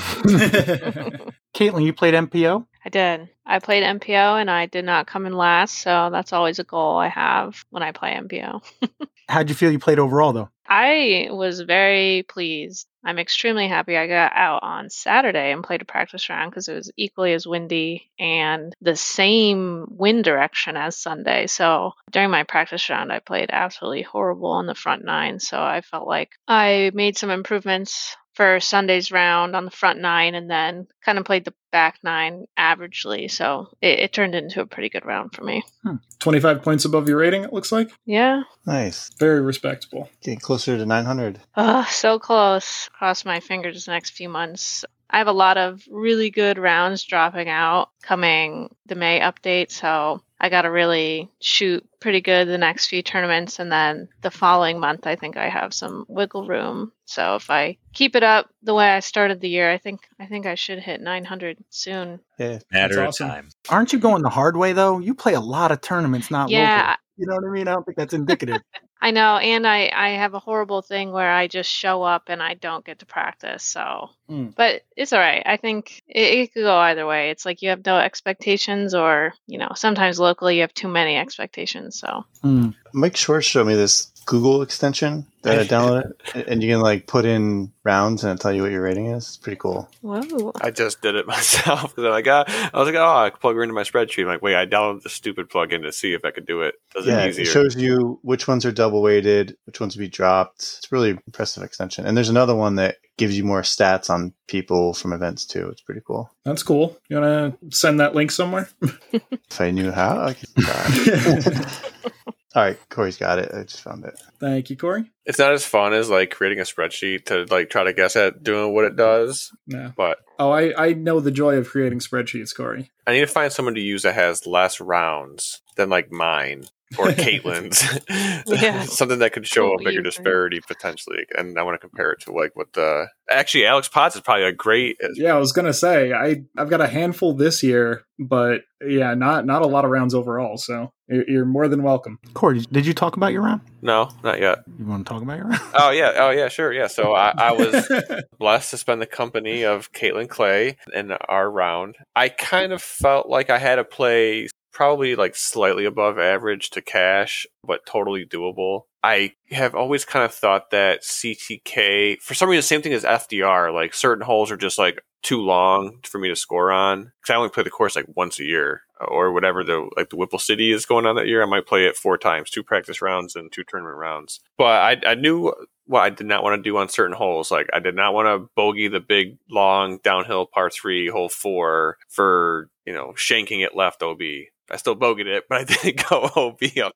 Caitlin, you played M P O? I did. I played M P O and I did not come in last, so that's always a goal I have when I play M P O. How'd you feel you played overall, though? I was very pleased. I'm extremely happy I got out on Saturday and played a practice round because it was equally as windy and the same wind direction as Sunday. So during my practice round, I played absolutely horrible on the front nine. So I felt like I made some improvements for Sunday's round on the front nine and then kind of played the back nine averagely. So it, it turned into a pretty good round for me. Hmm. twenty-five points above your rating, it looks like. Yeah. Nice. Very respectable. Getting closer to nine hundred. Oh, so close. Cross my fingers the next few months. I have a lot of really good rounds dropping out coming the May update, so I got to really shoot pretty good the next few tournaments, and then the following month I think I have some wiggle room. So if I keep it up the way I started the year, I think I think I should hit nine hundred soon. Yeah. Matter of awesome. time. Aren't you going the hard way, though? You play a lot of tournaments, not Yeah. local. You know what I mean? I don't think that's indicative. I know, and I, I have a horrible thing where I just show up and I don't get to practice. So, Mm. but it's all right. I think it, it could go either way. It's like you have no expectations, or you know, sometimes locally you have too many expectations. So, Mm. Mike Schwartz showed me this Google extension that I downloaded, and you can like put in rounds and it'll tell you what your rating is. It's pretty cool. whoa, I just did it myself because I got. I was like, oh, I plug her into my spreadsheet. I'm like, wait, I downloaded the stupid plugin to see if I could do it. Does Yeah, it it easier? shows you which ones are double weighted, which ones will be dropped. It's a really impressive extension. And there's another one that gives you more stats on people from events too. It's pretty cool. That's cool. You want to send that link somewhere? If I knew how, I could try. All right, Corey's got it. I just found it. Thank you, Corey. It's not as fun as like creating a spreadsheet to like try to guess at doing what it does. No. But Oh, I, I know the joy of creating spreadsheets, Corey. I need to find someone to use that has less rounds than like mine or Caitlin's. Yeah. Something that could show Cool a bigger user. disparity potentially. And I want to compare it to like what the actually Alex Potts is probably a great. Yeah, I was gonna say I I've got a handful this year, but yeah, not not a lot of rounds overall. So you're, you're more than welcome. Corey, did you talk about your round? No, not yet. You want to talk about your round? Oh yeah, oh yeah, sure, yeah. So I, I was blessed to spend the company of Caitlin Clay in our round. I kind of felt like I had to play probably like slightly above average to cash, but totally doable. I have always kind of thought that C T K, for some reason, same thing as F D R, like certain holes are just like too long for me to score on. Because I only play the course like once a year, or whatever the like the Whipple City is going on that year. I might play it four times, two practice rounds and two tournament rounds. But I, I knew what I did not want to do on certain holes. Like I did not want to bogey the big long downhill par three hole four for, you know, shanking it left O B. I still bogeyed it, but I didn't go O B up.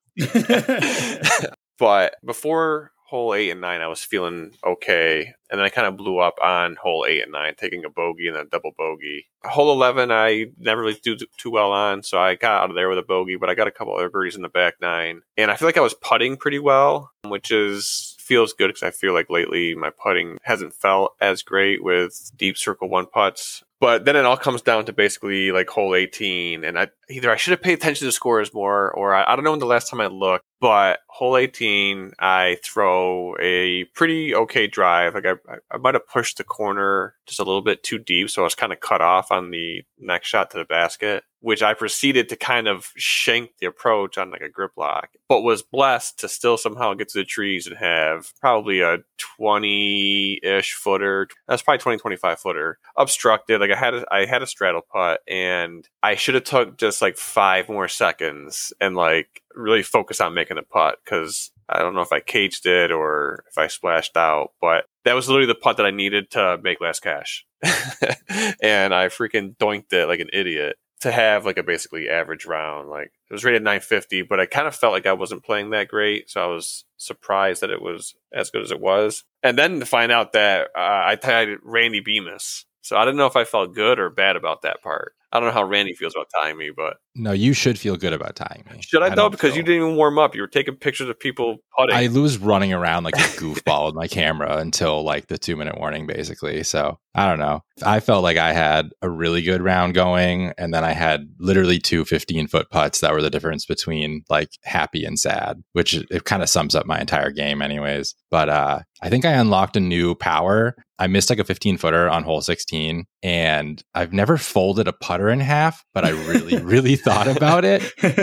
But before hole eight and nine, I was feeling okay. And then I kind of blew up on hole eight and nine, taking a bogey and then a double bogey. Hole eleven, I never really do too well on, so I got out of there with a bogey, but I got a couple other birdies in the back nine. And I feel like I was putting pretty well, which is feels good because I feel like lately my putting hasn't felt as great with deep circle one putts. But then it all comes down to basically like hole eighteen, and I either I should have paid attention to the scores more, or I, I don't know when the last time I looked. But hole eighteen, I throw a pretty okay drive. Like I, I might have pushed the corner just a little bit too deep, so I was kind of cut off on the next shot to the basket, which I proceeded to kind of shank the approach on like a grip lock, but was blessed to still somehow get to the trees and have probably a twenty-ish footer. That's probably twenty, twenty-five footer obstructed. Like I had a, I had a straddle putt, and I should have took just like five more seconds and like really focus on making a putt, because I don't know if I caged it or if I splashed out, but that was literally the putt that I needed to make last cash. And I freaking doinked it like an idiot. to have like a basically average round. Like it was rated nine fifty, but I kind of felt like I wasn't playing that great, so I was surprised that it was as good as it was. And then to find out that uh, I tied Randy Bemis, so I didn't know if I felt good or bad about that part. I don't know how Randy feels about tying me, but No, you should feel good about tying me. should I, I though? don't Because feel- you didn't even warm up. You were taking pictures of people putting. I was running around like a goofball with my camera until like the two minute warning, basically. So I don't know. I felt like I had a really good round going, and then I had literally two fifteen foot putts that were the difference between like happy and sad, which it, it kind of sums up my entire game, anyways. But uh, I think I unlocked a new power. I missed like a fifteen footer on hole sixteen, and I've never folded a putter in half, but I really, really thought about it.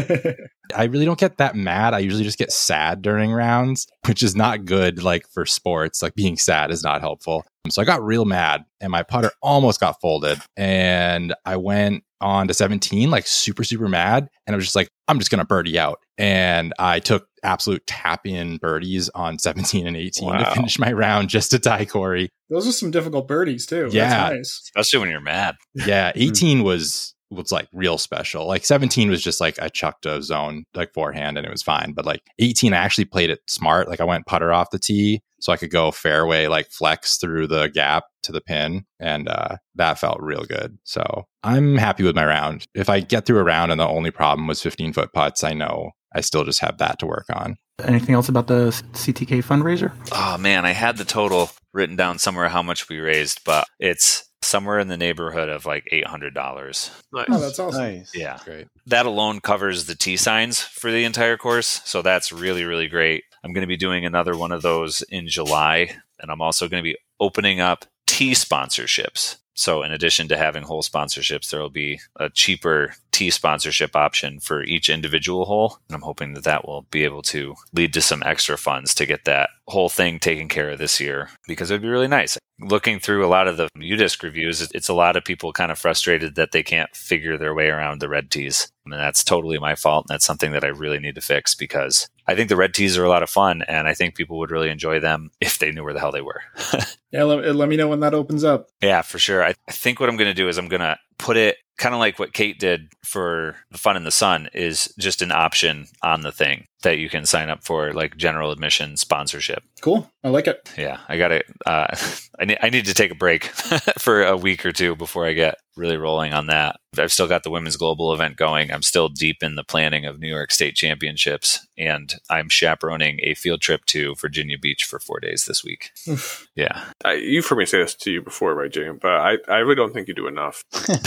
I really don't get that mad. I usually just get sad during rounds, which is not good like for sports. Like being sad is not helpful. So I got real mad and my putter almost got folded. And I went on to seventeen, like super, super mad. And I was just like, I'm just going to birdie out. And I took absolute tap in birdies on seventeen and eighteen Wow. to finish my round just to tie Corey. Those are some difficult birdies too. Yeah. That's nice. Especially when you're mad. Yeah, eighteen was was like real special. Like seventeen was just like I chucked a zone like forehand and it was fine. But like eighteen, I actually played it smart. Like I went putter off the tee so I could go fairway like flex through the gap to the pin, and uh, that felt real good. So I'm happy with my round. If I get through a round and the only problem was fifteen foot putts, I know I still just have that to work on. Anything else about the C T K fundraiser? Oh man, I had the total written down somewhere how much we raised, but it's somewhere in the neighborhood of like eight hundred dollars. Nice. Oh, that's awesome. Nice. Yeah. Great. That alone covers the tee signs for the entire course. So that's really, really great. I'm going to be doing another one of those in July. And I'm also going to be opening up tee sponsorships. So in addition to having hole sponsorships, there will be a cheaper tee sponsorship option for each individual hole. And I'm hoping that that will be able to lead to some extra funds to get that whole thing taken care of this year, because it would be really nice. Looking through a lot of the U DISC reviews, it's a lot of people kind of frustrated that they can't figure their way around the red tees. I mean, that's totally my fault. And that's something that I really need to fix, because I think the red tees are a lot of fun. And I think people would really enjoy them if they knew where the hell they were. Yeah, let, let me know when that opens up. Yeah, for sure. I, I think what I'm going to do is I'm going to put it kind of like what Kate did for the Fun in the Sun, is just an option on the thing that you can sign up for, like general admission sponsorship. Cool. I like it. Yeah, I got it. Uh, I need I need to take a break for a week or two before I get really rolling on that. I've still got the Women's Global event going. I'm still deep in the planning of New York State Championships, and I'm chaperoning a field trip to Virginia Beach for four days this week. Yeah. I, you've heard me say this to you before, right, Jim? But I, I really don't think you do enough.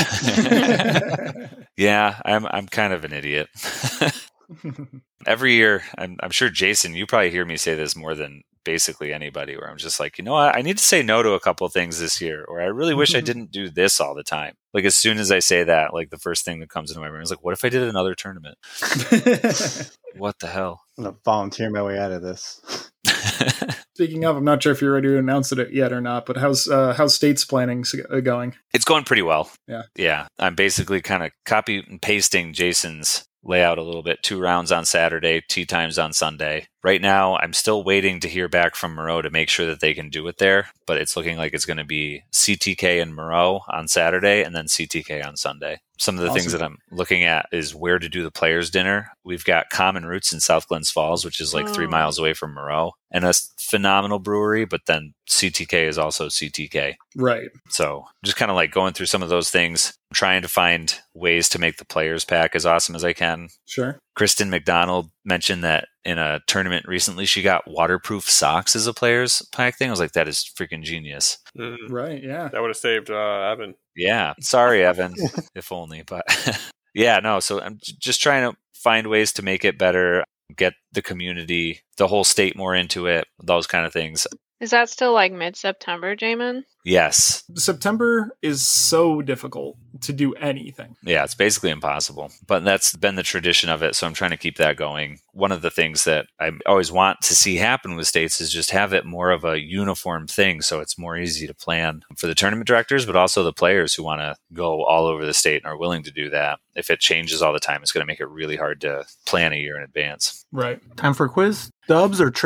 Yeah, I'm I'm kind of an idiot. Every year, I'm I'm sure Jason, you probably hear me say this more than basically anybody, where I'm just like, you know what, I need to say no to a couple of things this year, or I really wish I didn't do this all the time. Like as soon as I say that, like the first thing that comes into my brain is like, what if I did another tournament? What the hell? I'm going to volunteer my way out of this. Speaking of, I'm not sure if you're ready to announce it yet or not, but how's uh, how's State's planning going? It's going pretty well. Yeah. Yeah. I'm basically kind of copy and pasting Jason's layout a little bit. Two rounds on Saturday, tee times on Sunday. Right now, I'm still waiting to hear back from Moreau to make sure that they can do it there, but it's looking like it's going to be C T K and Moreau on Saturday and then C T K on Sunday. Some of the Awesome. things that I'm looking at is where to do the players' dinner. We've got Common Roots in South Glens Falls, which is like three Oh. miles away from Moreau, and a phenomenal brewery, but then C T K is also C T K. Right. So just kind of like going through some of those things, trying to find ways to make the players pack as awesome as I can. Sure. Kristen McDonald mentioned that in a tournament recently, she got waterproof socks as a players pack thing. I was like, that is freaking genius. Mm, Right. Yeah. that would have saved uh, Evan. Yeah. Sorry, Evan, if only, but yeah, no. So I'm j- just trying to find ways to make it better, get the community, the whole state more into it, those kind of things. Is that still like mid-September, Jamin? Yes. September is so difficult to do anything. Yeah, it's basically impossible, but that's been the tradition of it. So I'm trying to keep that going. One of the things that I always want to see happen with states is just have it more of a uniform thing. So it's more easy to plan for the tournament directors, but also the players who want to go all over the state and are willing to do that. If it changes all the time, it's going to make it really hard to plan a year in advance. Right. Time for a quiz. Dubs or trips?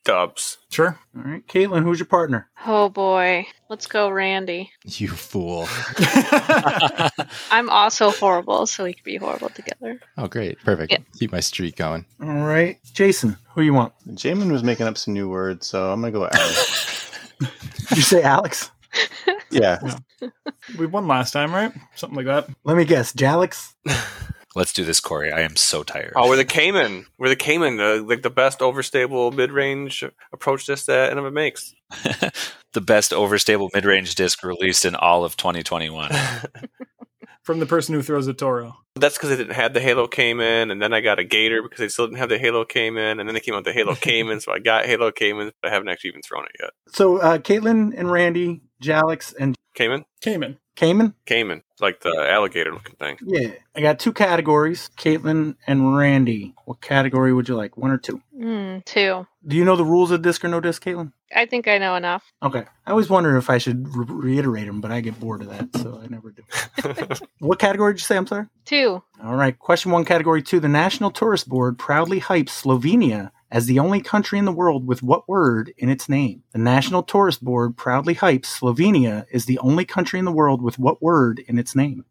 Dubs. Sure. All right, Caitlin, who's your partner? Oh boy. Let's go, Randy. You fool. I'm also horrible, so we could be horrible together. Oh, great. Perfect. Yeah. Keep my streak going. All right, Jason, who you want? Jamin was making up some new words, so I'm gonna go with Alex. Did you say Alex? Yeah. We won last time, right? Something like that. Let me guess, Jalix? Let's do this, Corey. I am so tired. Oh, we're the Cayman. We're the Cayman, the, like the best overstable mid-range approach disc that N M A makes. The best overstable mid-range disc released in all of twenty twenty-one. From the person who throws a Toro. That's because they didn't have the Halo Cayman, and then I got a Gator because they still didn't have the Halo Cayman, and then they came out with the Halo Cayman, so I got Halo Cayman, but I haven't actually even thrown it yet. So uh, Caitlin and Randy, Jalix, and Cayman? Cayman. Cayman? Cayman. Like the alligator-looking thing. Yeah. I got two categories, Caitlin and Randy. What category would you like, one or two? Mm, two. Do you know the rules of disc or no disc, Caitlin? I think I know enough. Okay. I always wonder if I should re- reiterate them, but I get bored of that, so I never do. What category did you say? I'm sorry? Two. All right. Question one, category two. The National Tourist Board proudly hypes Slovenia as the only country in the world with what word in its name? The National Tourist Board proudly hypes Slovenia is the only country in the world with what word in its name?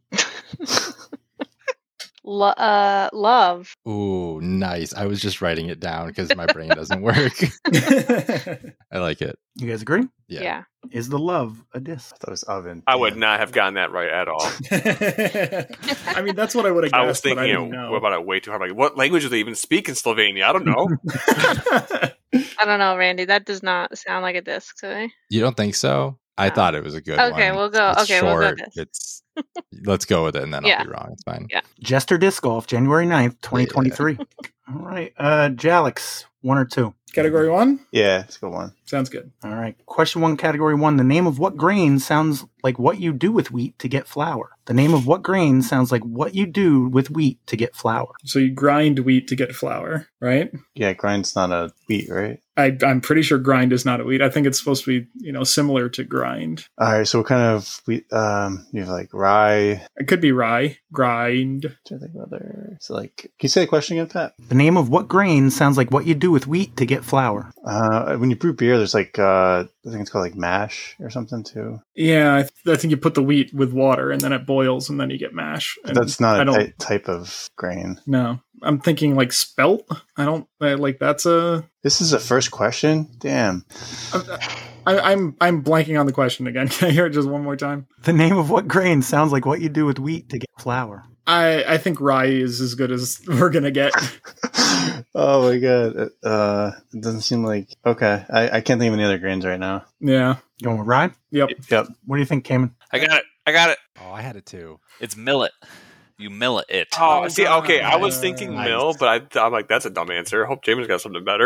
Lo- uh, love. Ooh, nice. I was just writing it down because my brain doesn't work. I like it. You guys agree? Yeah. Yeah. Is the love a disc? I thought it was oven. I would not have gotten that right at all. I mean, that's what I would have guessed. I was thinking but I you didn't know, know. about it way too hard. Like, what language do they even speak in Slovenia? I don't know. I don't know, Randy. That does not sound like a disc to me. You don't think so? I No. thought it was a good one. Okay, we'll go- It's okay, we'll go short. this. It's let's go with it, and then Yeah. I'll be wrong. It's fine. Yeah. Jester Disc Golf, January ninth, twenty twenty-three. All right. Uh, Jalix, one or two? Category one? Yeah, let's go one. Sounds good. All right. Question one, category one. The name of what grain sounds like what you do with wheat to get flour? The name of what grain sounds like what you do with wheat to get flour? So you grind wheat to get flour, right? Yeah, grind's not a wheat, right? I, I'm pretty sure grind is not a wheat. I think it's supposed to be, you know, similar to grind. All right, so what kind of wheat? Um, you have like rye. It could be rye, grind. Trying to think of other. So like, can you say the question again, Pat? The name of what grain sounds like what you do with wheat to get flour? Uh, when you brew beer, there's like uh, I think it's called like mash or something too. Yeah, I, th- I think you put the wheat with water and then it boils and then you get mash. And That's not I a don't- ty- type of grain. No, I'm thinking like spelt. I don't I, like that's a. This is the first question. Damn. I, I'm I'm blanking on the question again. Can I hear it just one more time? The name of what grain sounds like what you do with wheat to get flour? I I think rye is as good as we're gonna get. Oh my god. Uh, it doesn't seem like okay. I, I can't think of any other grains right now. Yeah. Going with rye? Yep. Yep. What do you think, Cayman? I got it. I got it. Oh, I had it too. It's millet. You millet it. Oh, see, okay, I was Uh, thinking nice. mill, but I, I'm like, that's a dumb answer. I hope James got something better.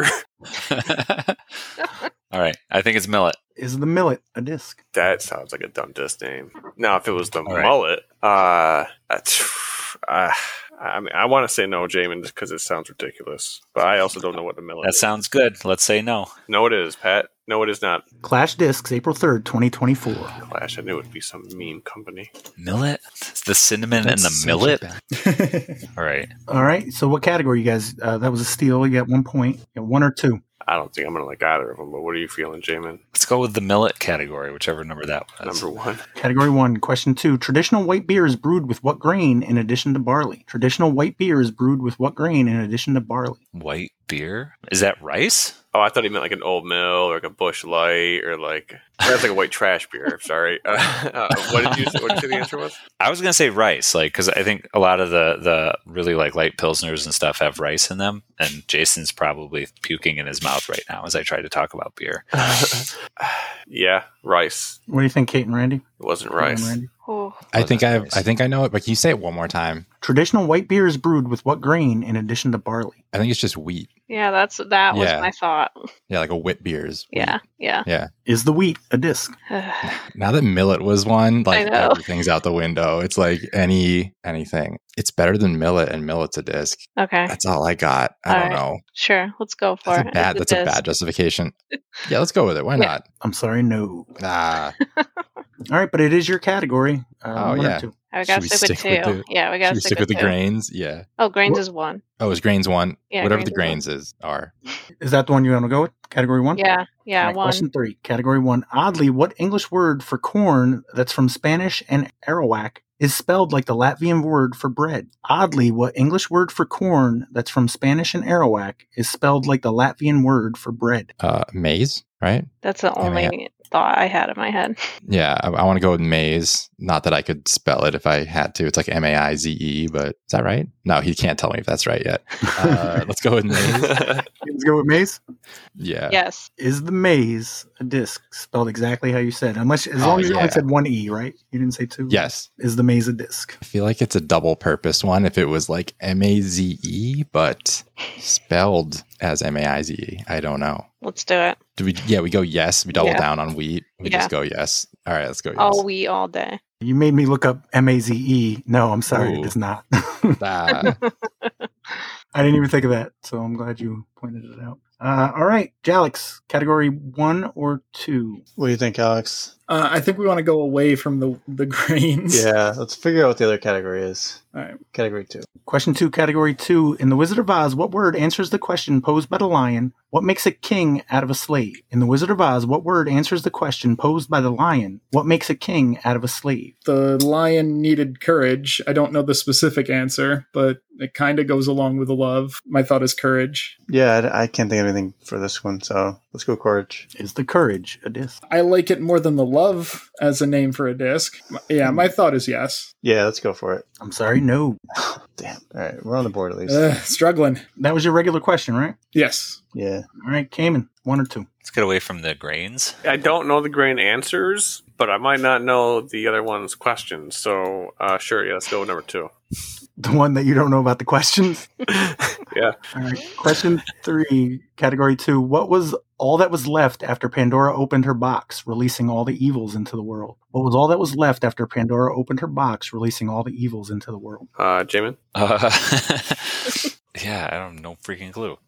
All right. I think it's millet. Is the millet a disc? That sounds like a dumb disc name. Now, if it was the All right. mullet, uh, that's, uh, I mean, I want to say no, Jamin, just because it sounds ridiculous. But I also don't know what the millet That is. sounds good. Let's say no. No, it is, Pat. No, it is not. Clash Discs, April third, twenty twenty-four. Clash. I knew it would be some meme company. Millet? It's the cinnamon That's and the such a millet? bad- All right. All right. So what category, you guys? Uh, that was a steal. You got one point. You got one or two. I don't think I'm going to like either of them, but what are you feeling, Jamin? Let's go with the millet category, whichever number that was. Number one. Category one, question two. Traditional white beer is brewed with what grain in addition to barley? Traditional white beer is brewed with what grain in addition to barley? White beer? Is that rice? Oh, I thought he meant like an Old Mill or like a Bush Light or like that's like a white trash beer. Sorry. Uh, uh, what did you say, what did you say the answer was? I was gonna say rice, like because I think a lot of the the really like light pilsners and stuff have rice in them, and Jason's probably puking in his mouth right now as I try to talk about beer. Yeah, rice. What do you think, Kate and Randy? It wasn't Kate and rice. Randy? Oh. I think I have, Rice. I think I know it, but can you say it one more time? Traditional white beer is brewed with what grain in addition to barley? I think it's just wheat. Yeah, that's that was Yeah. my thought. Yeah, like a wheat beer is wheat. Yeah, yeah. Yeah. Is the wheat a disc? Now that millet was one, like I know. everything's out the window. It's like any anything. It's better than millet, and millet's a disc. Okay. That's all I got. I All don't right. know. Sure. Let's go for That's it. a bad. It's That's a disc. bad justification. Yeah, let's go with it. Why Yeah. not? I'm sorry, no. Nah. All right, but it is your category. Uh, Oh, one or yeah. two. Oh, we gotta Should we stick with stick two. with the- yeah, we gotta Should we stick, stick with the two. grains? Yeah. Oh, grains What- is one. Oh, is grains one? Yeah, Whatever grains the is one. grains is are. Is that the one you want to go with? Category one? Yeah, yeah, All right, one. Question three. Category one. Oddly, what English word for corn that's from Spanish and Arawak is spelled like the Latvian word for bread? Oddly, what English word for corn that's from Spanish and Arawak is spelled like the Latvian word for bread? Uh, maize, right? That's the I mean, only thought I had in my head. Yeah, I, I want to go with maize. Not that I could spell it if I had to. It's like M A I Z E, but is that right? No, he can't tell me if that's right yet. Uh, let's go with maize. Let's go with maize. Yeah. Yes. Is the maize a disc spelled exactly how you said? Unless, as Oh, long as you yeah. only said one E, right? You didn't say two? Yes. Is the maize a disc? I feel like it's a double purpose one if it was like M A Z E, but spelled as M A I Z E. I don't know. Let's do it. Do we? Yeah, we go yes. We double Yeah. down on wheat. We Yeah. just go yes. All right, let's go yes. All we all day. You made me look up M A Z E. No, I'm sorry, Ooh. it is not. Ah, I didn't even think of that, so I'm glad you pointed it out. Uh, all right, Jalix, category one or two? What do you think, Alex? Uh, I think we want to go away from the the grains. Yeah, let's figure out what the other category is. All right. Category two. Question two, category two. In The Wizard of Oz, what word answers the question posed by the lion? What makes a king out of a slave? In The Wizard of Oz, what word answers the question posed by the lion? What makes a king out of a slave? The lion needed courage. I don't know the specific answer, but it kind of goes along with the love. My thought is courage. Yeah, I, I can't think of anything for this one, so let's go courage. Is the courage a disc? I like it more than the love as a name for a disc. Yeah, my thought is yes. Yeah, let's go for it. I'm sorry, no. Damn. All right, we're on the board at least. Uh, struggling. That was your regular question, right? Yes. Yeah. All right, Cayman, one or two. Let's get away from the grains. I don't know the grain answers, but I might not know the other one's questions. So, uh, sure, yeah, let's go with number two. The one that you don't know about the questions? Yeah. All right. Question three, category two. What was all that was left after Pandora opened her box, releasing all the evils into the world? What was all that was left after Pandora opened her box, releasing all the evils into the world? Uh, Jamin? Uh, yeah, I don't know freaking clue.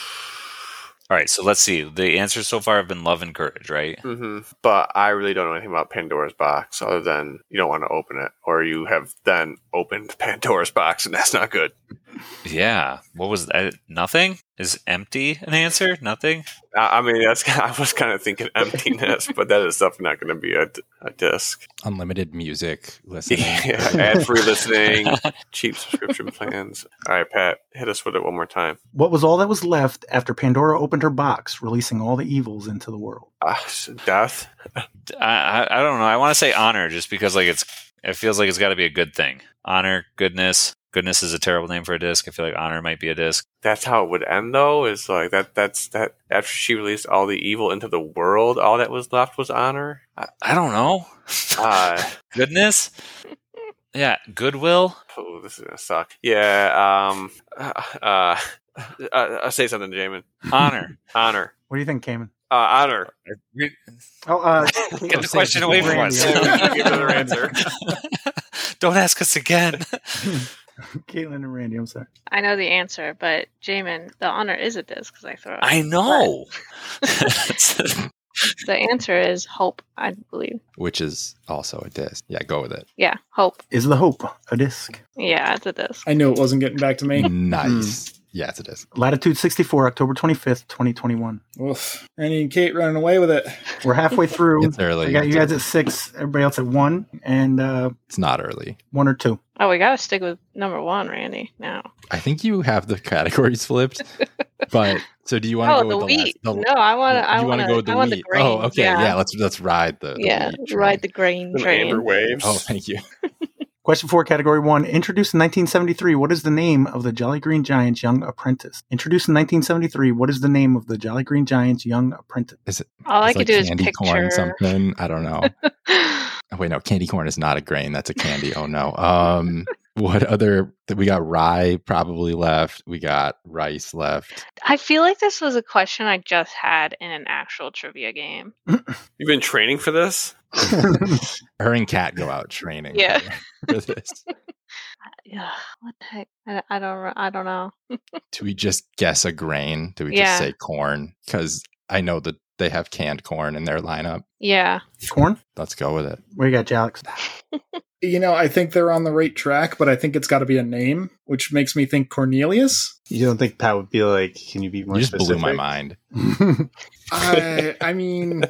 All right, so let's see. The answers so far have been love and courage, right? Mm-hmm. But I really don't know anything about Pandora's box other than you don't want to open it, or you have then opened Pandora's box, and that's not good. Yeah. What was that? Nothing? Is empty an answer? Nothing? I I mean, that's I was kind of thinking emptiness, but that is definitely not going to be a, a disc. unlimited music listening. Yeah, ad-free listening, cheap subscription plans. All right, Pat, hit us with it one more time. What was all that was left after Pandora opened her box, releasing all the evils into the world? Uh, death. I, I, I don't know. I want to say honor just because like it's it feels like it's got to be a good thing. Honor, goodness. Goodness is a terrible name for a disc. I feel like honor might be a disc. That's how it would end, though. Is like that. That's that. After she released all the evil into the world, all that was left was honor. I, I don't know. Uh, Goodness? Yeah, goodwill? oh, this is gonna suck. Yeah. Um. Uh. uh I'll say something, Jamin. Honor. Honor. What do you think, Cayman? Uh, honor. Oh, uh, Get the question away from us. Yeah, give another answer. Don't ask us again. Caitlin and Randy, I'm sorry. I know the answer, but Jamin, the honor is a disc because I throw it. I know. The answer is hope, I believe. Which is also a disc. Yeah, go with it. Yeah, hope. Is the hope a disc? Yeah, it's a disc. I knew it wasn't getting back to me. Nice. Yeah, it's a disc. Latitude sixty-four, October twenty-fifth, twenty twenty-one. Oof. Randy and Kate running away with it. We're halfway through. It's early. I got you guys at six, everybody else at one, and uh, It's not early. one or two. Oh, we gotta stick with number one, Randy. Now. I think you have the categories flipped. But so do you want to Oh, go the with the wheat. last? The, No, I want to. you I want want to go with the I want wheat? the grain. Oh, okay. Yeah. yeah. let's let's ride the, the yeah, wheat train. ride the grain Some train. amber waves. Oh, thank you. Question four, category one. Introduced in nineteen seventy-three, what is the name of the Jolly Green Giant's young apprentice? Introduced in nineteen seventy-three, what is the name of the Jolly Green Giant's young apprentice? Is it All I it's could like do is candy corn picture. something? I don't know. Oh, wait, no, candy corn is not a grain. That's a candy. Oh no. Um, What other? We got rye probably left. We got rice left. I feel like this was a question I just had in an actual trivia game. You've been training for this? Her and Kat go out training. Yeah. For, for this. Yeah, what the heck? I, I don't. I don't know. Do we just guess a grain? Do we Yeah. just say corn? Because I know that they have canned corn in their lineup. Yeah. Corn? Let's go with it. Where you got, Alex? You know, I think they're on the right track, but I think it's got to be a name, which makes me think Cornelius. You don't think Pat would be like, can you be more You just specific? blew my mind. I, I mean,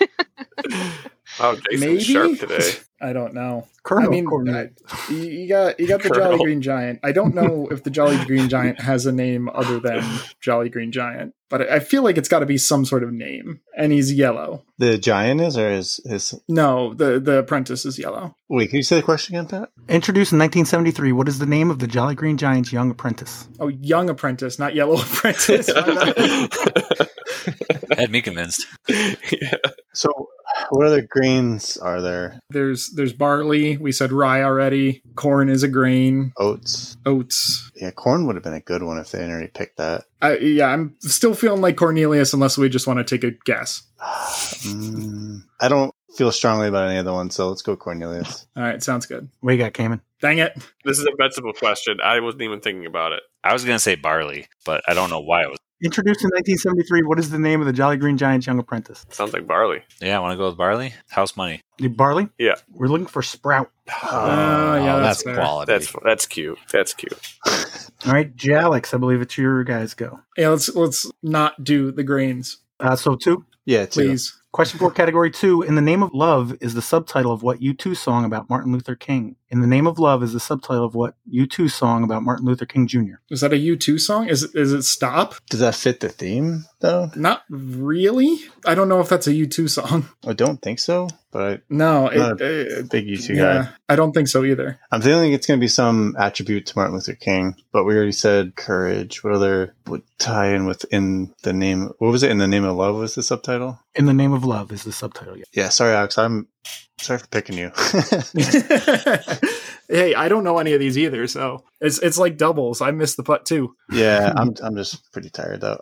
Oh, Jason's maybe sharp today. I don't know. Colonel I mean, Cornelius. I- you you got you got the Colonel. Jolly Green Giant. I don't know if the Jolly Green Giant has a name other than Jolly Green Giant, but I feel like it's got to be some sort of name. And he's yellow. The giant is, or is his? No, the the apprentice is yellow. Wait, can you say the question again, Pat? Introduced in nineteen seventy-three, what is the name of the Jolly Green Giant's young apprentice? Oh, young apprentice, not yellow apprentice. My bad. Had me convinced. Yeah. So, what other grains are there? there's there's barley. We said rye already. Corn is a grain. Oats. Oats. Yeah, corn would have been a good one if they had already picked that. I, yeah, I'm still feeling like Cornelius, unless we just want to take a guess. Mm, I don't feel strongly about any other one, so let's go Cornelius. All right, sounds good. Where you got, Cayman? Dang it. This is a invincible question. I wasn't even thinking about it. I was going to say barley, but I don't know why it was. Introduced in nineteen seventy-three, what is the name of the Jolly Green Giant's young apprentice? Sounds like barley. Yeah, I want to go with barley. House money. You barley? Yeah. We're looking for Sprout. Oh, yeah, Oh, that's that's fair. quality. That's that's cute. That's cute. All right, Alex, I believe it's your guys' go. Yeah, let's let's not do the grains, Uh, so two. Yeah, two. please. Question four, category two. In the Name of Love is the subtitle of what U two song about Martin Luther King? In the Name of Love is the subtitle of what U two song about Martin Luther King Junior? Is that a U two song? Is is it Stop? Does that fit the theme, though? Not really. I don't know if that's a U two song. I don't think so, but No, I'm not it, a it- big U two yeah, guy. I don't think so either. I'm feeling it's going to be some attribute to Martin Luther King, but we already said courage. What other would tie in with In the Name? What was it? In the Name of Love was the subtitle? In the Name of Love is the subtitle. Yeah. Yeah, sorry, Alex. I'm sorry for picking you. Hey, I don't know any of these either, so it's it's like doubles. I missed the putt too. yeah, I'm I'm just pretty tired, though.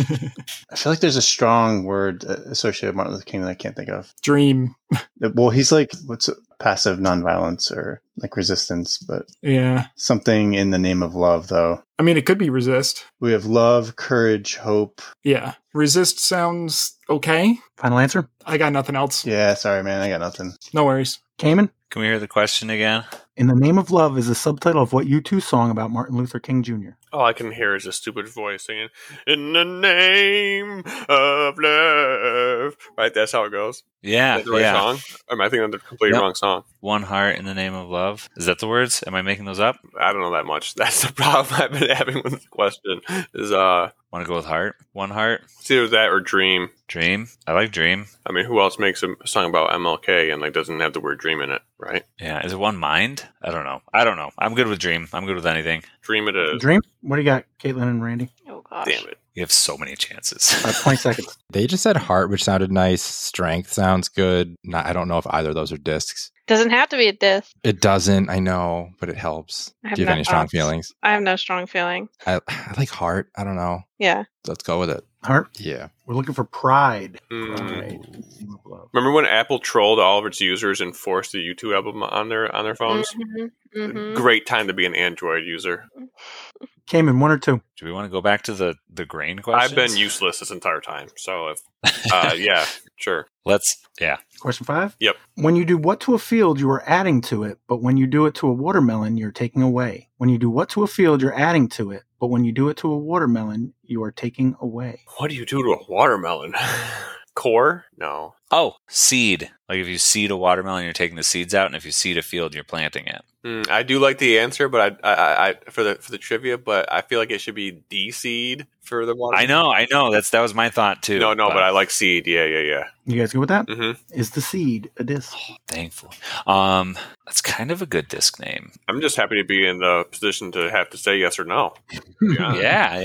I feel like there's a strong word uh, associated with Martin Luther King that I can't think of. Dream. Well, he's like, what's it? Passive nonviolence or like resistance, but Yeah. something in the name of love, though. I mean, it could be resist. We have love, courage, hope. Yeah. Resist sounds okay. Final answer? I got nothing else. Yeah, sorry, man. I got nothing. No worries. Cayman? Can we hear the question again? In the Name of Love is the subtitle of what U two song about Martin Luther King Junior? All I can hear is a stupid voice singing, "In the name of love." Right, that's how it goes. Yeah, Is that the right yeah. song? Or am I thinking of the completely Yep. wrong song? One heart in the name of love. Is that the words? Am I making those up? I don't know that much. That's the problem I've been having with the question. Is uh, Want to go with heart? One heart? it's either that or dream. Dream? I like dream. I mean, who else makes a song about M L K and like doesn't have the word dream in it, right? Yeah. Is it one mind? I don't know. I don't know. I'm good with dream. I'm good with anything. Dream it is. Dream? What do you got, Caitlin and Randy? Oh gosh. Damn it. You have so many chances. Uh, twenty seconds. They just said heart, which sounded nice. Strength sounds good. Not, I don't know if either of those are discs. Doesn't have to be a diss. It doesn't, I know, but it helps. I have Do you have no any strong thoughts. feelings? I have no strong feeling. I, I like heart. I don't know. Yeah. Let's go with it. Heart? Yeah. We're looking for pride. Mm. Pride. Name of Love. Remember when Apple trolled all of its users and forced the U two album on their on their phones? Mhm, mhm. Great time to be an Android user. Cayman, one or two? Do we want to go back to the, the grain questions? I've been useless this entire time. So if uh, yeah, sure. Let's, yeah. Question five? Yep. When you do what to a field, you are adding to it, but when you do it to a watermelon, you're taking away. When you do what to a field, you're adding to it, but when you do it to a watermelon, you are taking away. What do you do to a watermelon? Core? No. Oh, seed. Like if you seed a watermelon, you're taking the seeds out, and if you seed a field, you're planting it. Mm, I do like the answer, but I, I, I for the for the trivia, but I feel like it should be de-seed for the water. I know, I know. That's that was my thought too. No, no, but, I like seed. Yeah, yeah, yeah. You guys good with that? Mm-hmm. Is the seed a disc? thankful. Um, that's kind of a good disc name. I'm just happy to be in the position to have to say yes or no. Yeah. Yeah, yeah.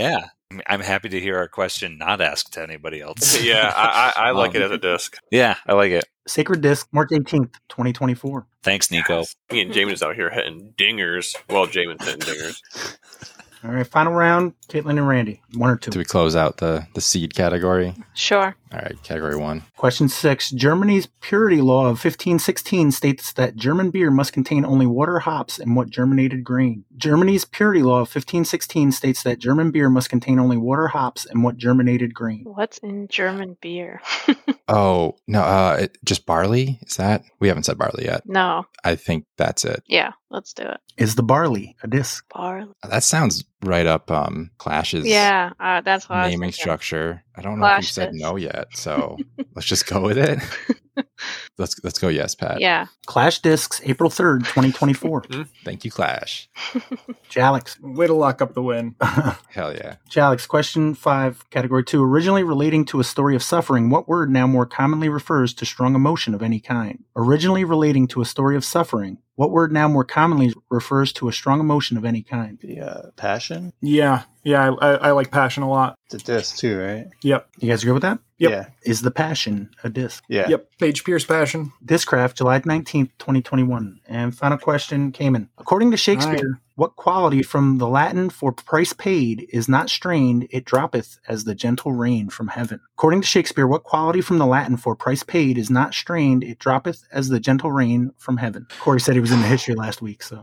I'm happy to hear our question not asked to anybody else. Yeah, I, I, I like Um, it as a disc. Yeah, I like it. Sacred Disc, March eighteenth, twenty twenty-four. Thanks, Nico. Me and Jamin's out here hitting dingers. Well, Jamin's hitting dingers. All right, final round, Caitlin and Randy. One or two. Do we close out the, the seed category? Sure. All right, category one. Question six. Germany's purity law of fifteen sixteen states that German beer must contain only water, hops, and what germinated grain? Germany's purity law of fifteen sixteen states that German beer must contain only water, hops, and what germinated grain? What's in German beer? Oh, no, uh, it, just barley? Is that? We haven't said barley yet. No. I think that's it. Yeah, let's do it. Is the barley a disc? Barley. That sounds right up um, Clash's Yeah, uh, that's what I was naming thinking. structure. I don't know if Clash you said disc. no yet, so let's just go with it. let's let's go yes, Pat. Yeah. Clash Discs, April third, twenty twenty-four. Thank you, Clash. Jalix. Way to lock up the win. Hell yeah. Jalix, question five, category two. Originally relating to a story of suffering, what word now more commonly refers to strong emotion of any kind? Originally relating to a story of suffering, what word now more commonly refers to a strong emotion of any kind? The uh, passion? Yeah, yeah, I, I, I like passion a lot. It's a disc too, right? Yep, You guys agree with that? Yep. Yeah. Is the passion a disc? Yeah. yep. Paige Pierce passion. Discraft, July nineteenth, twenty twenty-one. And final question came in. According to Shakespeare, what quality from the Latin for price paid is not strained, it droppeth as the gentle rain from heaven? According to Shakespeare, what quality from the Latin for price paid is not strained, it droppeth as the gentle rain from heaven? Corey said he was in the history last week, so.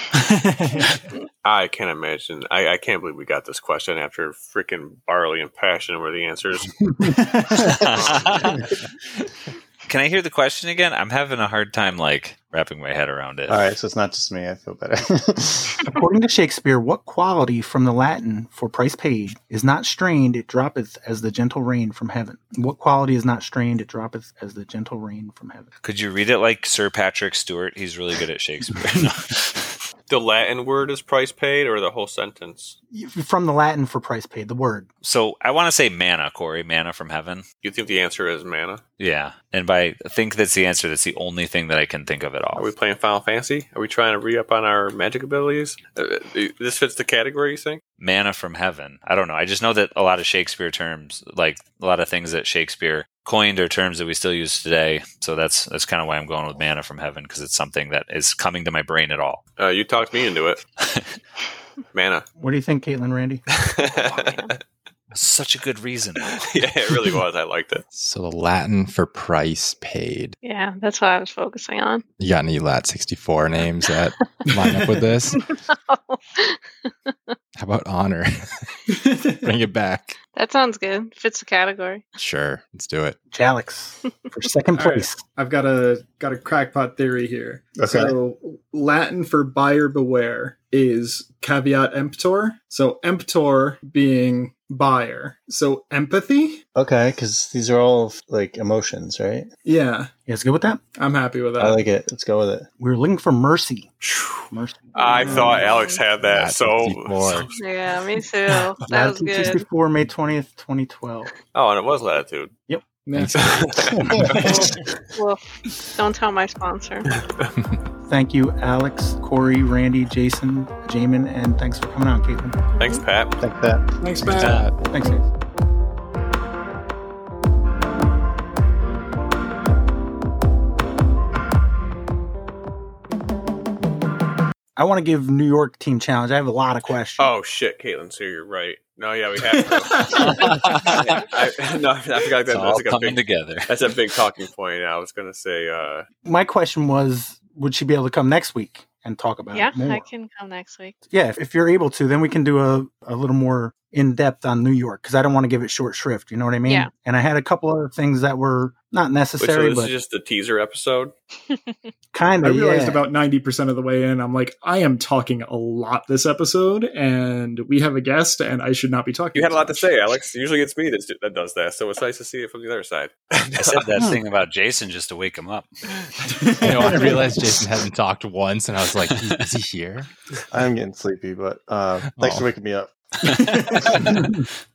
I can't imagine. I, I can't believe we got this question after freaking barley and passion were the answers. Can I hear the question again? I'm having a hard time like wrapping my head around it. All right, so it's not just me. I feel better. According to Shakespeare, what quality from the Latin for price paid is not strained, it droppeth as the gentle rain from heaven? What quality is not strained, it droppeth as the gentle rain from heaven? Could you read it like Sir Patrick Stewart? He's really good at Shakespeare. No. The Latin word is price paid or the whole sentence? From the Latin for price paid, the word. So I want to say manna, Corey. Manna from heaven. You think the answer is mana? Yeah. And by I think that's the answer. That's the only thing that I can think of at all. Are we playing Final Fantasy? Are we trying to re-up on our magic abilities? Uh, this fits the category, you think? Manna from heaven. I don't know. I just know that a lot of Shakespeare terms, like a lot of things that Shakespeare coined, are terms that we still use today. So that's that's kind of why I'm going with manna from heaven, because it's something that is coming to my brain at all. Uh, you talked me into it. Mana. What do you think, Caitlin, Randy? Such a good reason. Yeah, it really was. I liked it. So the Latin for price paid. Yeah, that's what I was focusing on. You got any Lat sixty-four names that line up with this? How about honor? Bring it back. That sounds good. Fits the category. Sure, let's do it. Jalix for second All right. place. I've got a got a crackpot theory here. Okay. So Latin for buyer beware is caveat emptor. So emptor being buyer. So empathy? Okay, because these are all like emotions, right? Yeah, You guys good with that? I'm happy with that. I like it. Let's go with it. We were looking for mercy. Mercy. I thought Alex had that. Lat So, sixty-four. Yeah, me too. That was Latitude good. sixty-four, May twentieth, twenty twelve. oh, and it was latitude. Yeah. Woof. Don't tell my sponsor. Thank you, Alex, Corey, Randy, Jason, Jamin, and thanks for coming on, Caitlin. Thanks, Pat. Like that. Thanks, Matt. Thanks, guys. I want to give New York team challenge. I have a lot of questions. Oh, shit, Caitlin. So you're right. No, yeah, we have to. I, no, I forgot that. It's all That's, like a coming big, together. that's a big talking point. I was going to say, uh, My question was, would she be able to come next week and talk about Yeah, it more? I can come next week. Yeah, if, if you're able to, then we can do a, a little more in-depth on New York, because I don't want to give it short shrift, you know what I mean? Yeah. And I had a couple other things that were not wait, so necessary, this but is just the teaser episode? kind I of, realized yeah. about ninety percent of the way in, I'm like, I am talking a lot this episode, and we have a guest, and I should not be talking. You had a this lot to much. say, Alex. Usually it's me that, that does that, so it's nice to see it from the other side. I said that thing about Jason just to wake him up. You know, I realized Jason hadn't talked once, and I was like, is he here? I'm getting sleepy, but uh, thanks Oh. for waking me up.